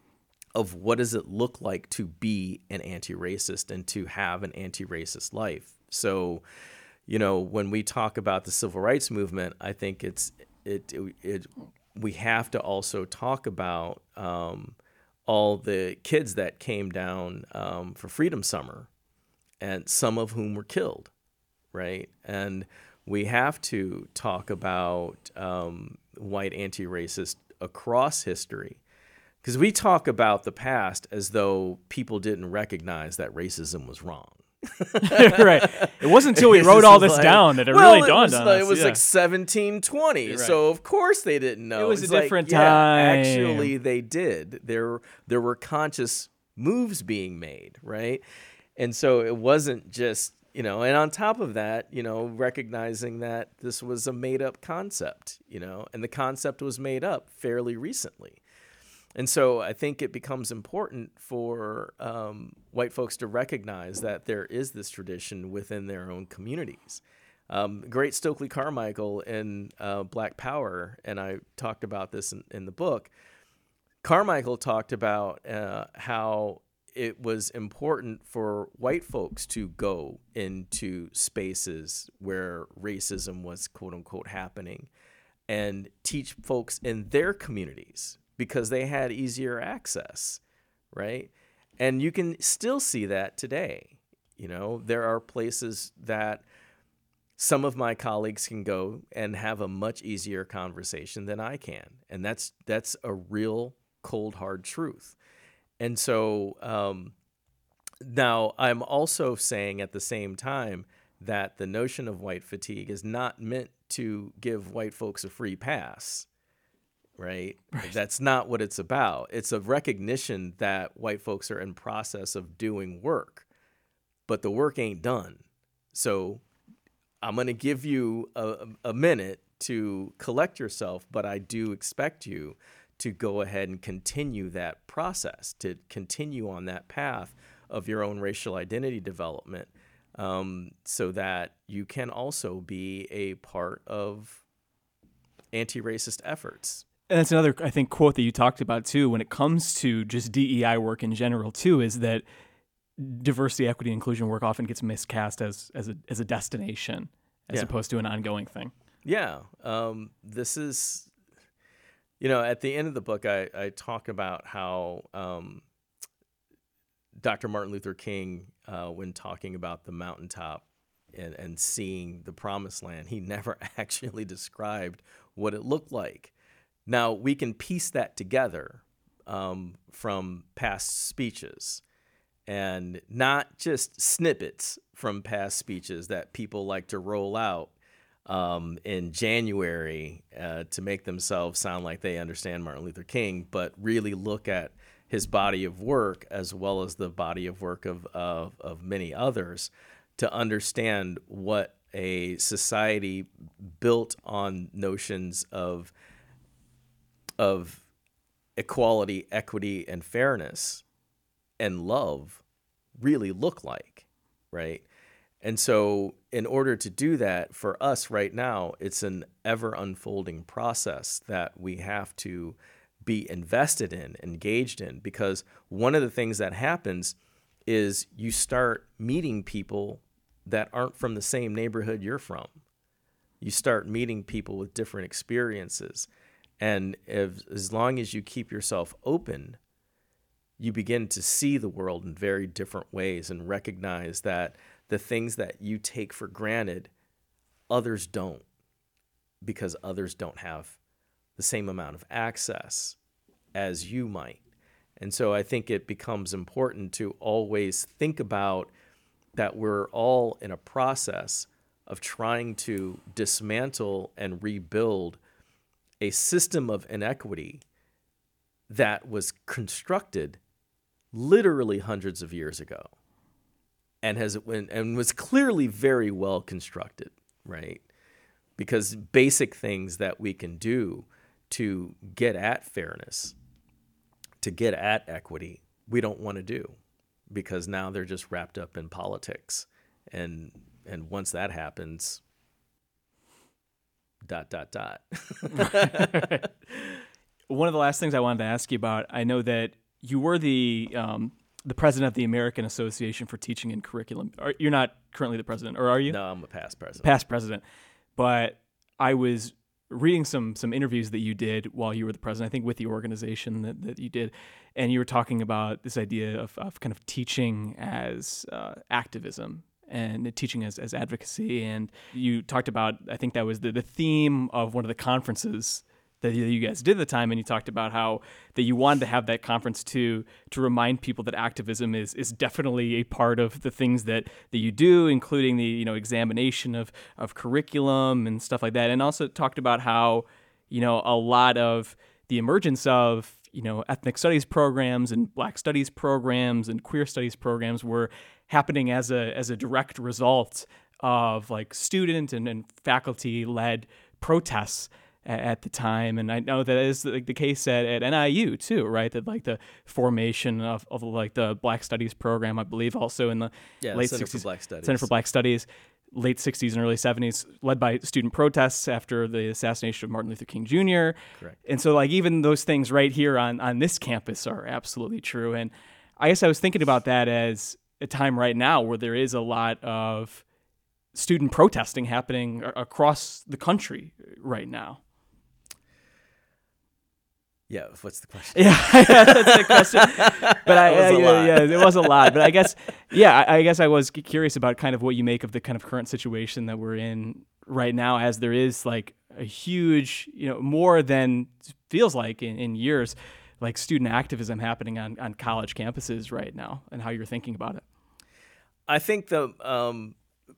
of what does it look like to be an anti-racist and to have an anti-racist life. So, you know, when we talk about the civil rights movement, I think it's it it, it we have to also talk about um, all the kids that came down um, for Freedom Summer, and some of whom were killed, right? And we have to talk about um, white anti-racist across history. Because we talk about the past as though people didn't recognize that racism was wrong. Right. It wasn't until we wrote all this like, down that it well, really dawned it on like, us. It was yeah. like seventeen twenty, right. So of course they didn't know. It was it's a like, different yeah, time. Actually, they did. There, there were conscious moves being made, right? And so it wasn't just, you know, and on top of that, you know, recognizing that this was a made-up concept, you know, and the concept was made up fairly recently. And so I think it becomes important for um, white folks to recognize that there is this tradition within their own communities. Um, great Stokely Carmichael in uh, Black Power, and I talked about this in, in the book, Carmichael talked about uh, how it was important for white folks to go into spaces where racism was quote unquote happening and teach folks in their communities because they had easier access, right? And you can still see that today. You know, there are places that some of my colleagues can go and have a much easier conversation than I can. And that's that's a real cold, hard truth. And so um, now I'm also saying at the same time that the notion of white fatigue is not meant to give white folks a free pass, right? Right. That's not what it's about. It's a recognition that white folks are in process of doing work, but the work ain't done. So I'm going to give you a, a minute to collect yourself, but I do expect you to go ahead and continue that process, to continue on that path of your own racial identity development, um, so that you can also be a part of anti-racist efforts. And that's another, I think, quote that you talked about, too, when it comes to just D E I work in general, too, is that diversity, equity, inclusion work often gets miscast as as a, as a destination as Yeah. opposed to an ongoing thing. Yeah. Um, this is, you know, at the end of the book, I, I talk about how um, Doctor Martin Luther King, uh, when talking about the mountaintop and, and seeing the promised land, he never actually described what it looked like. Now, we can piece that together um, from past speeches, and not just snippets from past speeches that people like to roll out um, in January uh, to make themselves sound like they understand Martin Luther King, but really look at his body of work as well as the body of work of, of, of many others to understand what a society built on notions of, of equality, equity, and fairness and love really look like, right? And so in order to do that for us right now, it's an ever unfolding process that we have to be invested in, engaged in, because one of the things that happens is you start meeting people that aren't from the same neighborhood you're from. You start meeting people with different experiences. And if, as long as you keep yourself open, you begin to see the world in very different ways and recognize that the things that you take for granted, others don't, because others don't have the same amount of access as you might. And so I think it becomes important to always think about that we're all in a process of trying to dismantle and rebuild a system of inequity that was constructed literally hundreds of years ago and has and was clearly very well constructed, right? Because basic things that we can do to get at fairness, to get at equity, we don't want to do, because now they're just wrapped up in politics. And and once that happens, dot, dot, dot. One of the last things I wanted to ask you about, I know that you were the um, the president of the American Association for Teaching and Curriculum. Are, you're not currently the president, or are you? No, I'm a past president. Past president. But I was reading some some interviews that you did while you were the president, I think with the organization that, that you did, and you were talking about this idea of, of kind of teaching as uh, activism and teaching as, as advocacy. And you talked about, I think that was the, the theme of one of the conferences that you guys did at the time, and you talked about how that you wanted to have that conference to to remind people that activism is is definitely a part of the things that, that you do, including the you know examination of of curriculum and stuff like that, and also talked about how you know a lot of the emergence of you know ethnic studies programs and Black studies programs and queer studies programs were happening as a as a direct result of like student and, and faculty led protests at the time. And I know that is the, the case at, at N I U too, right? That like the formation of, of like the Black Studies program, I believe also in the yeah, late Center sixties. for Black Studies. Center for Black Studies. late sixties and early seventies, led by student protests after the assassination of Martin Luther King Junior Correct. And so like even those things right here on, on this campus are absolutely true. And I guess I was thinking about that as a time right now where there is a lot of student protesting happening a- across the country right now. Yeah, what's the question? Yeah, that's the question. But I, That was a yeah, lot. yeah, it was a lot. But I guess, yeah, I, I guess I was curious about kind of what you make of the kind of current situation that we're in right now, as there is like a huge, you know, more than feels like in, in years, like student activism happening on, on college campuses right now, and how you're thinking about it. I think the um,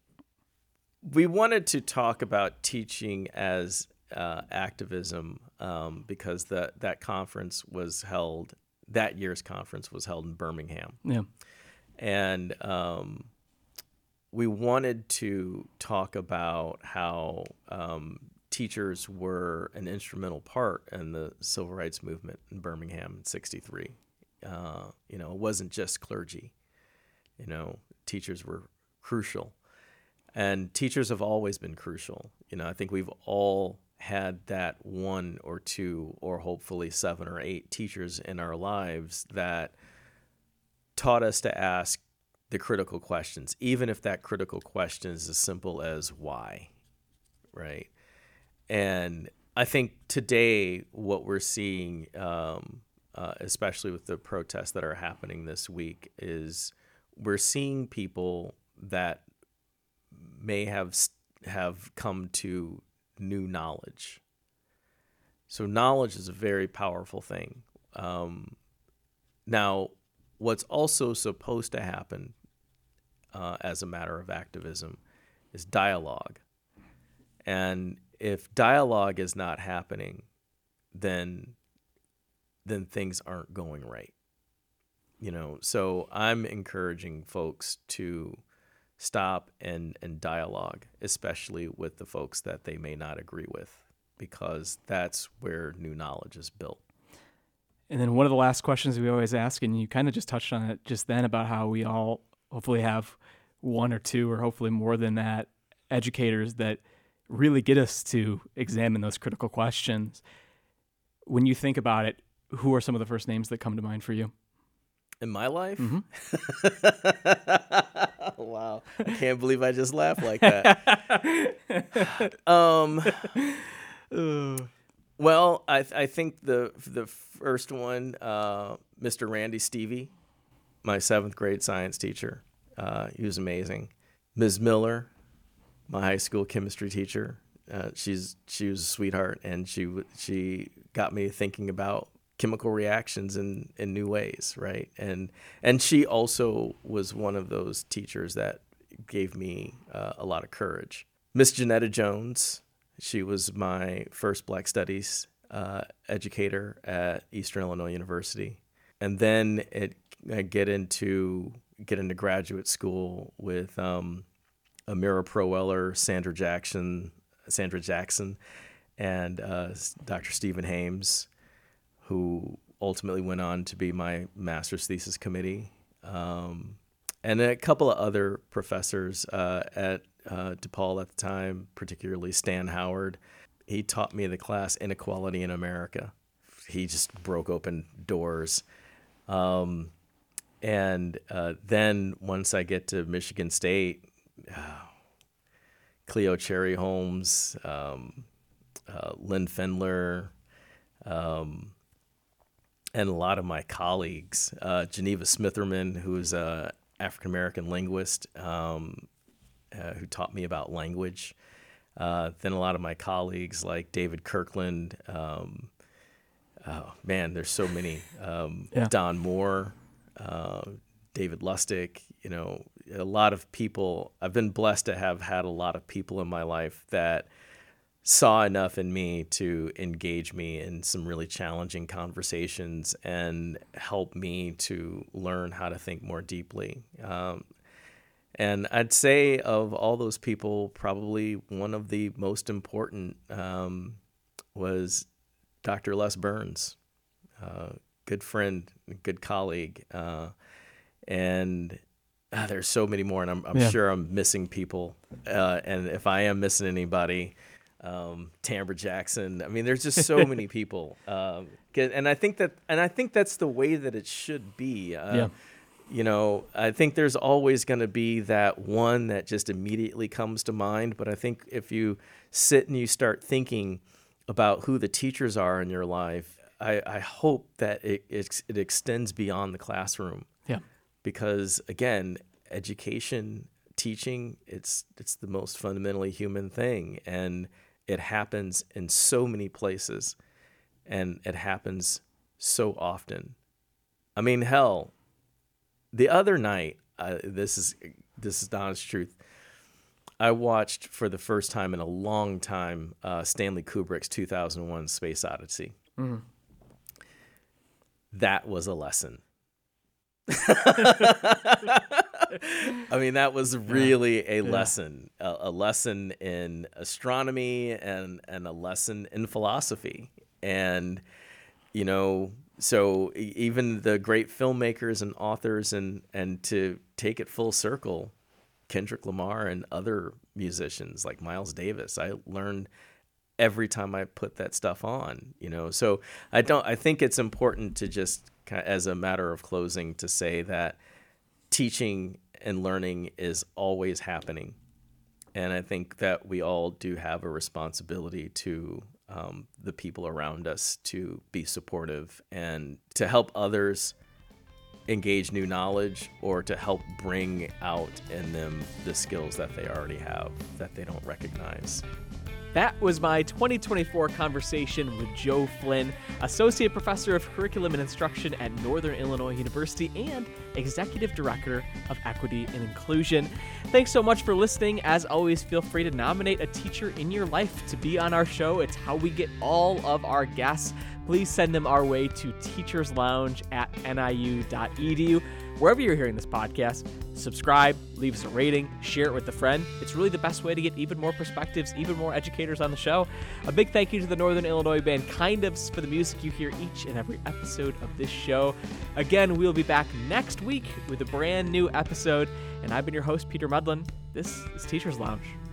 we wanted to talk about teaching as uh, activism um, because that that conference was held. That year's conference was held in Birmingham, Yeah. and um, we wanted to talk about how um, teachers were an instrumental part in the civil rights movement in Birmingham in sixty-three. Uh, you know, it wasn't just clergy. You know, teachers were crucial. And teachers have always been crucial. You know, I think we've all had that one or two or hopefully seven or eight teachers in our lives that taught us to ask the critical questions, even if that critical question is as simple as why, right? And I think today what we're seeing, um, uh, especially with the protests that are happening this week, is we're seeing people that may have have come to new knowledge. So knowledge is a very powerful thing. Um, now, what's also supposed to happen uh, as a matter of activism is dialogue. And if dialogue is not happening, then then things aren't going right. You know, so I'm encouraging folks to stop and, and dialogue, especially with the folks that they may not agree with, because that's where new knowledge is built. And then one of the last questions we always ask, and you kind of just touched on it just then, about how we all hopefully have one or two or hopefully more than that educators that really get us to examine those critical questions. When you think about it, who are some of the first names that come to mind for you? In my life? Mm-hmm. Wow. I can't believe I just laughed like that. um, well, I th- I think the the first one, uh, Mister Randy Stevie, my seventh grade science teacher. Uh, he was amazing. Miz Miller, my high school chemistry teacher. Uh, she's she was a sweetheart, and she w- she got me thinking about chemical reactions in, in new ways, right? And and she also was one of those teachers that gave me uh, a lot of courage. Miss Janetta Jones, she was my first Black Studies uh, educator at Eastern Illinois University, and then it I get into get into graduate school with um, Amira Proweller, Sandra Jackson, Sandra Jackson, and uh, Doctor Stephen Hames, who ultimately went on to be my master's thesis committee, um, and a couple of other professors uh, at uh, DePaul at the time, particularly Stan Howard. He taught me the class Inequality in America. He just broke open doors. Um, and uh, then once I get to Michigan State, uh, Cleo Cherry Holmes, um, uh, Lynn Fendler, um, and a lot of my colleagues, uh, Geneva Smitherman, who's an African-American linguist um, uh, who taught me about language. Uh, then a lot of my colleagues like David Kirkland. Um, oh, man, there's so many. Um, Yeah. Don Moore, uh, David Lustig, you know, a lot of people. I've been blessed to have had a lot of people in my life that saw enough in me to engage me in some really challenging conversations and help me to learn how to think more deeply. Um, and I'd say of all those people, probably one of the most important um, was Doctor Les Burns, uh, good friend, good colleague. Uh, and ah, there's so many more, and I'm, I'm Yeah. sure I'm missing people. Uh, and if I am missing anybody, um, Tamber Jackson. I mean, there's just so many people. Um, 'cause- and I think that, and I think that's the way that it should be. Uh, Yeah. You know, I think there's always going to be that one that just immediately comes to mind. But I think if you sit and you start thinking about who the teachers are in your life, I, I hope that it, it it extends beyond the classroom. Yeah. Because again, education, teaching, it's it's the most fundamentally human thing, and it happens in so many places, and it happens so often. I mean, hell, the other night, uh, this is this is the honest truth. I watched for the first time in a long time uh, Stanley Kubrick's two thousand one Space Odyssey. Mm-hmm. That was a lesson. I mean, that was really a lesson, a, a lesson in astronomy and, and a lesson in philosophy. And, you know, so e- even the great filmmakers and authors, and, and to take it full circle, Kendrick Lamar and other musicians like Miles Davis, I learned every time I put that stuff on, you know. So I don't, I think it's important to just, as a matter of closing, to say that teaching and learning is always happening. And I think that we all do have a responsibility to um, the people around us to be supportive and to help others engage new knowledge, or to help bring out in them the skills that they already have that they don't recognize. That was my twenty twenty-four conversation with Joe Flynn, Associate Professor of Curriculum and Instruction at Northern Illinois University and Executive Director of Equity and Inclusion. Thanks so much for listening. As always, feel free to nominate a teacher in your life to be on our show. It's how we get all of our guests. Please send them our way to teacherslounge at N I U dot E D U. Wherever you're hearing this podcast, subscribe, leave us a rating, share it with a friend. It's really the best way to get even more perspectives, even more educators on the show. A big thank you to the Northern Illinois band Kind Ofs for the music you hear each and every episode of this show. Again, we'll be back next week with a brand new episode, and I've been your host, Peter Mudlin. This is Teachers Lounge.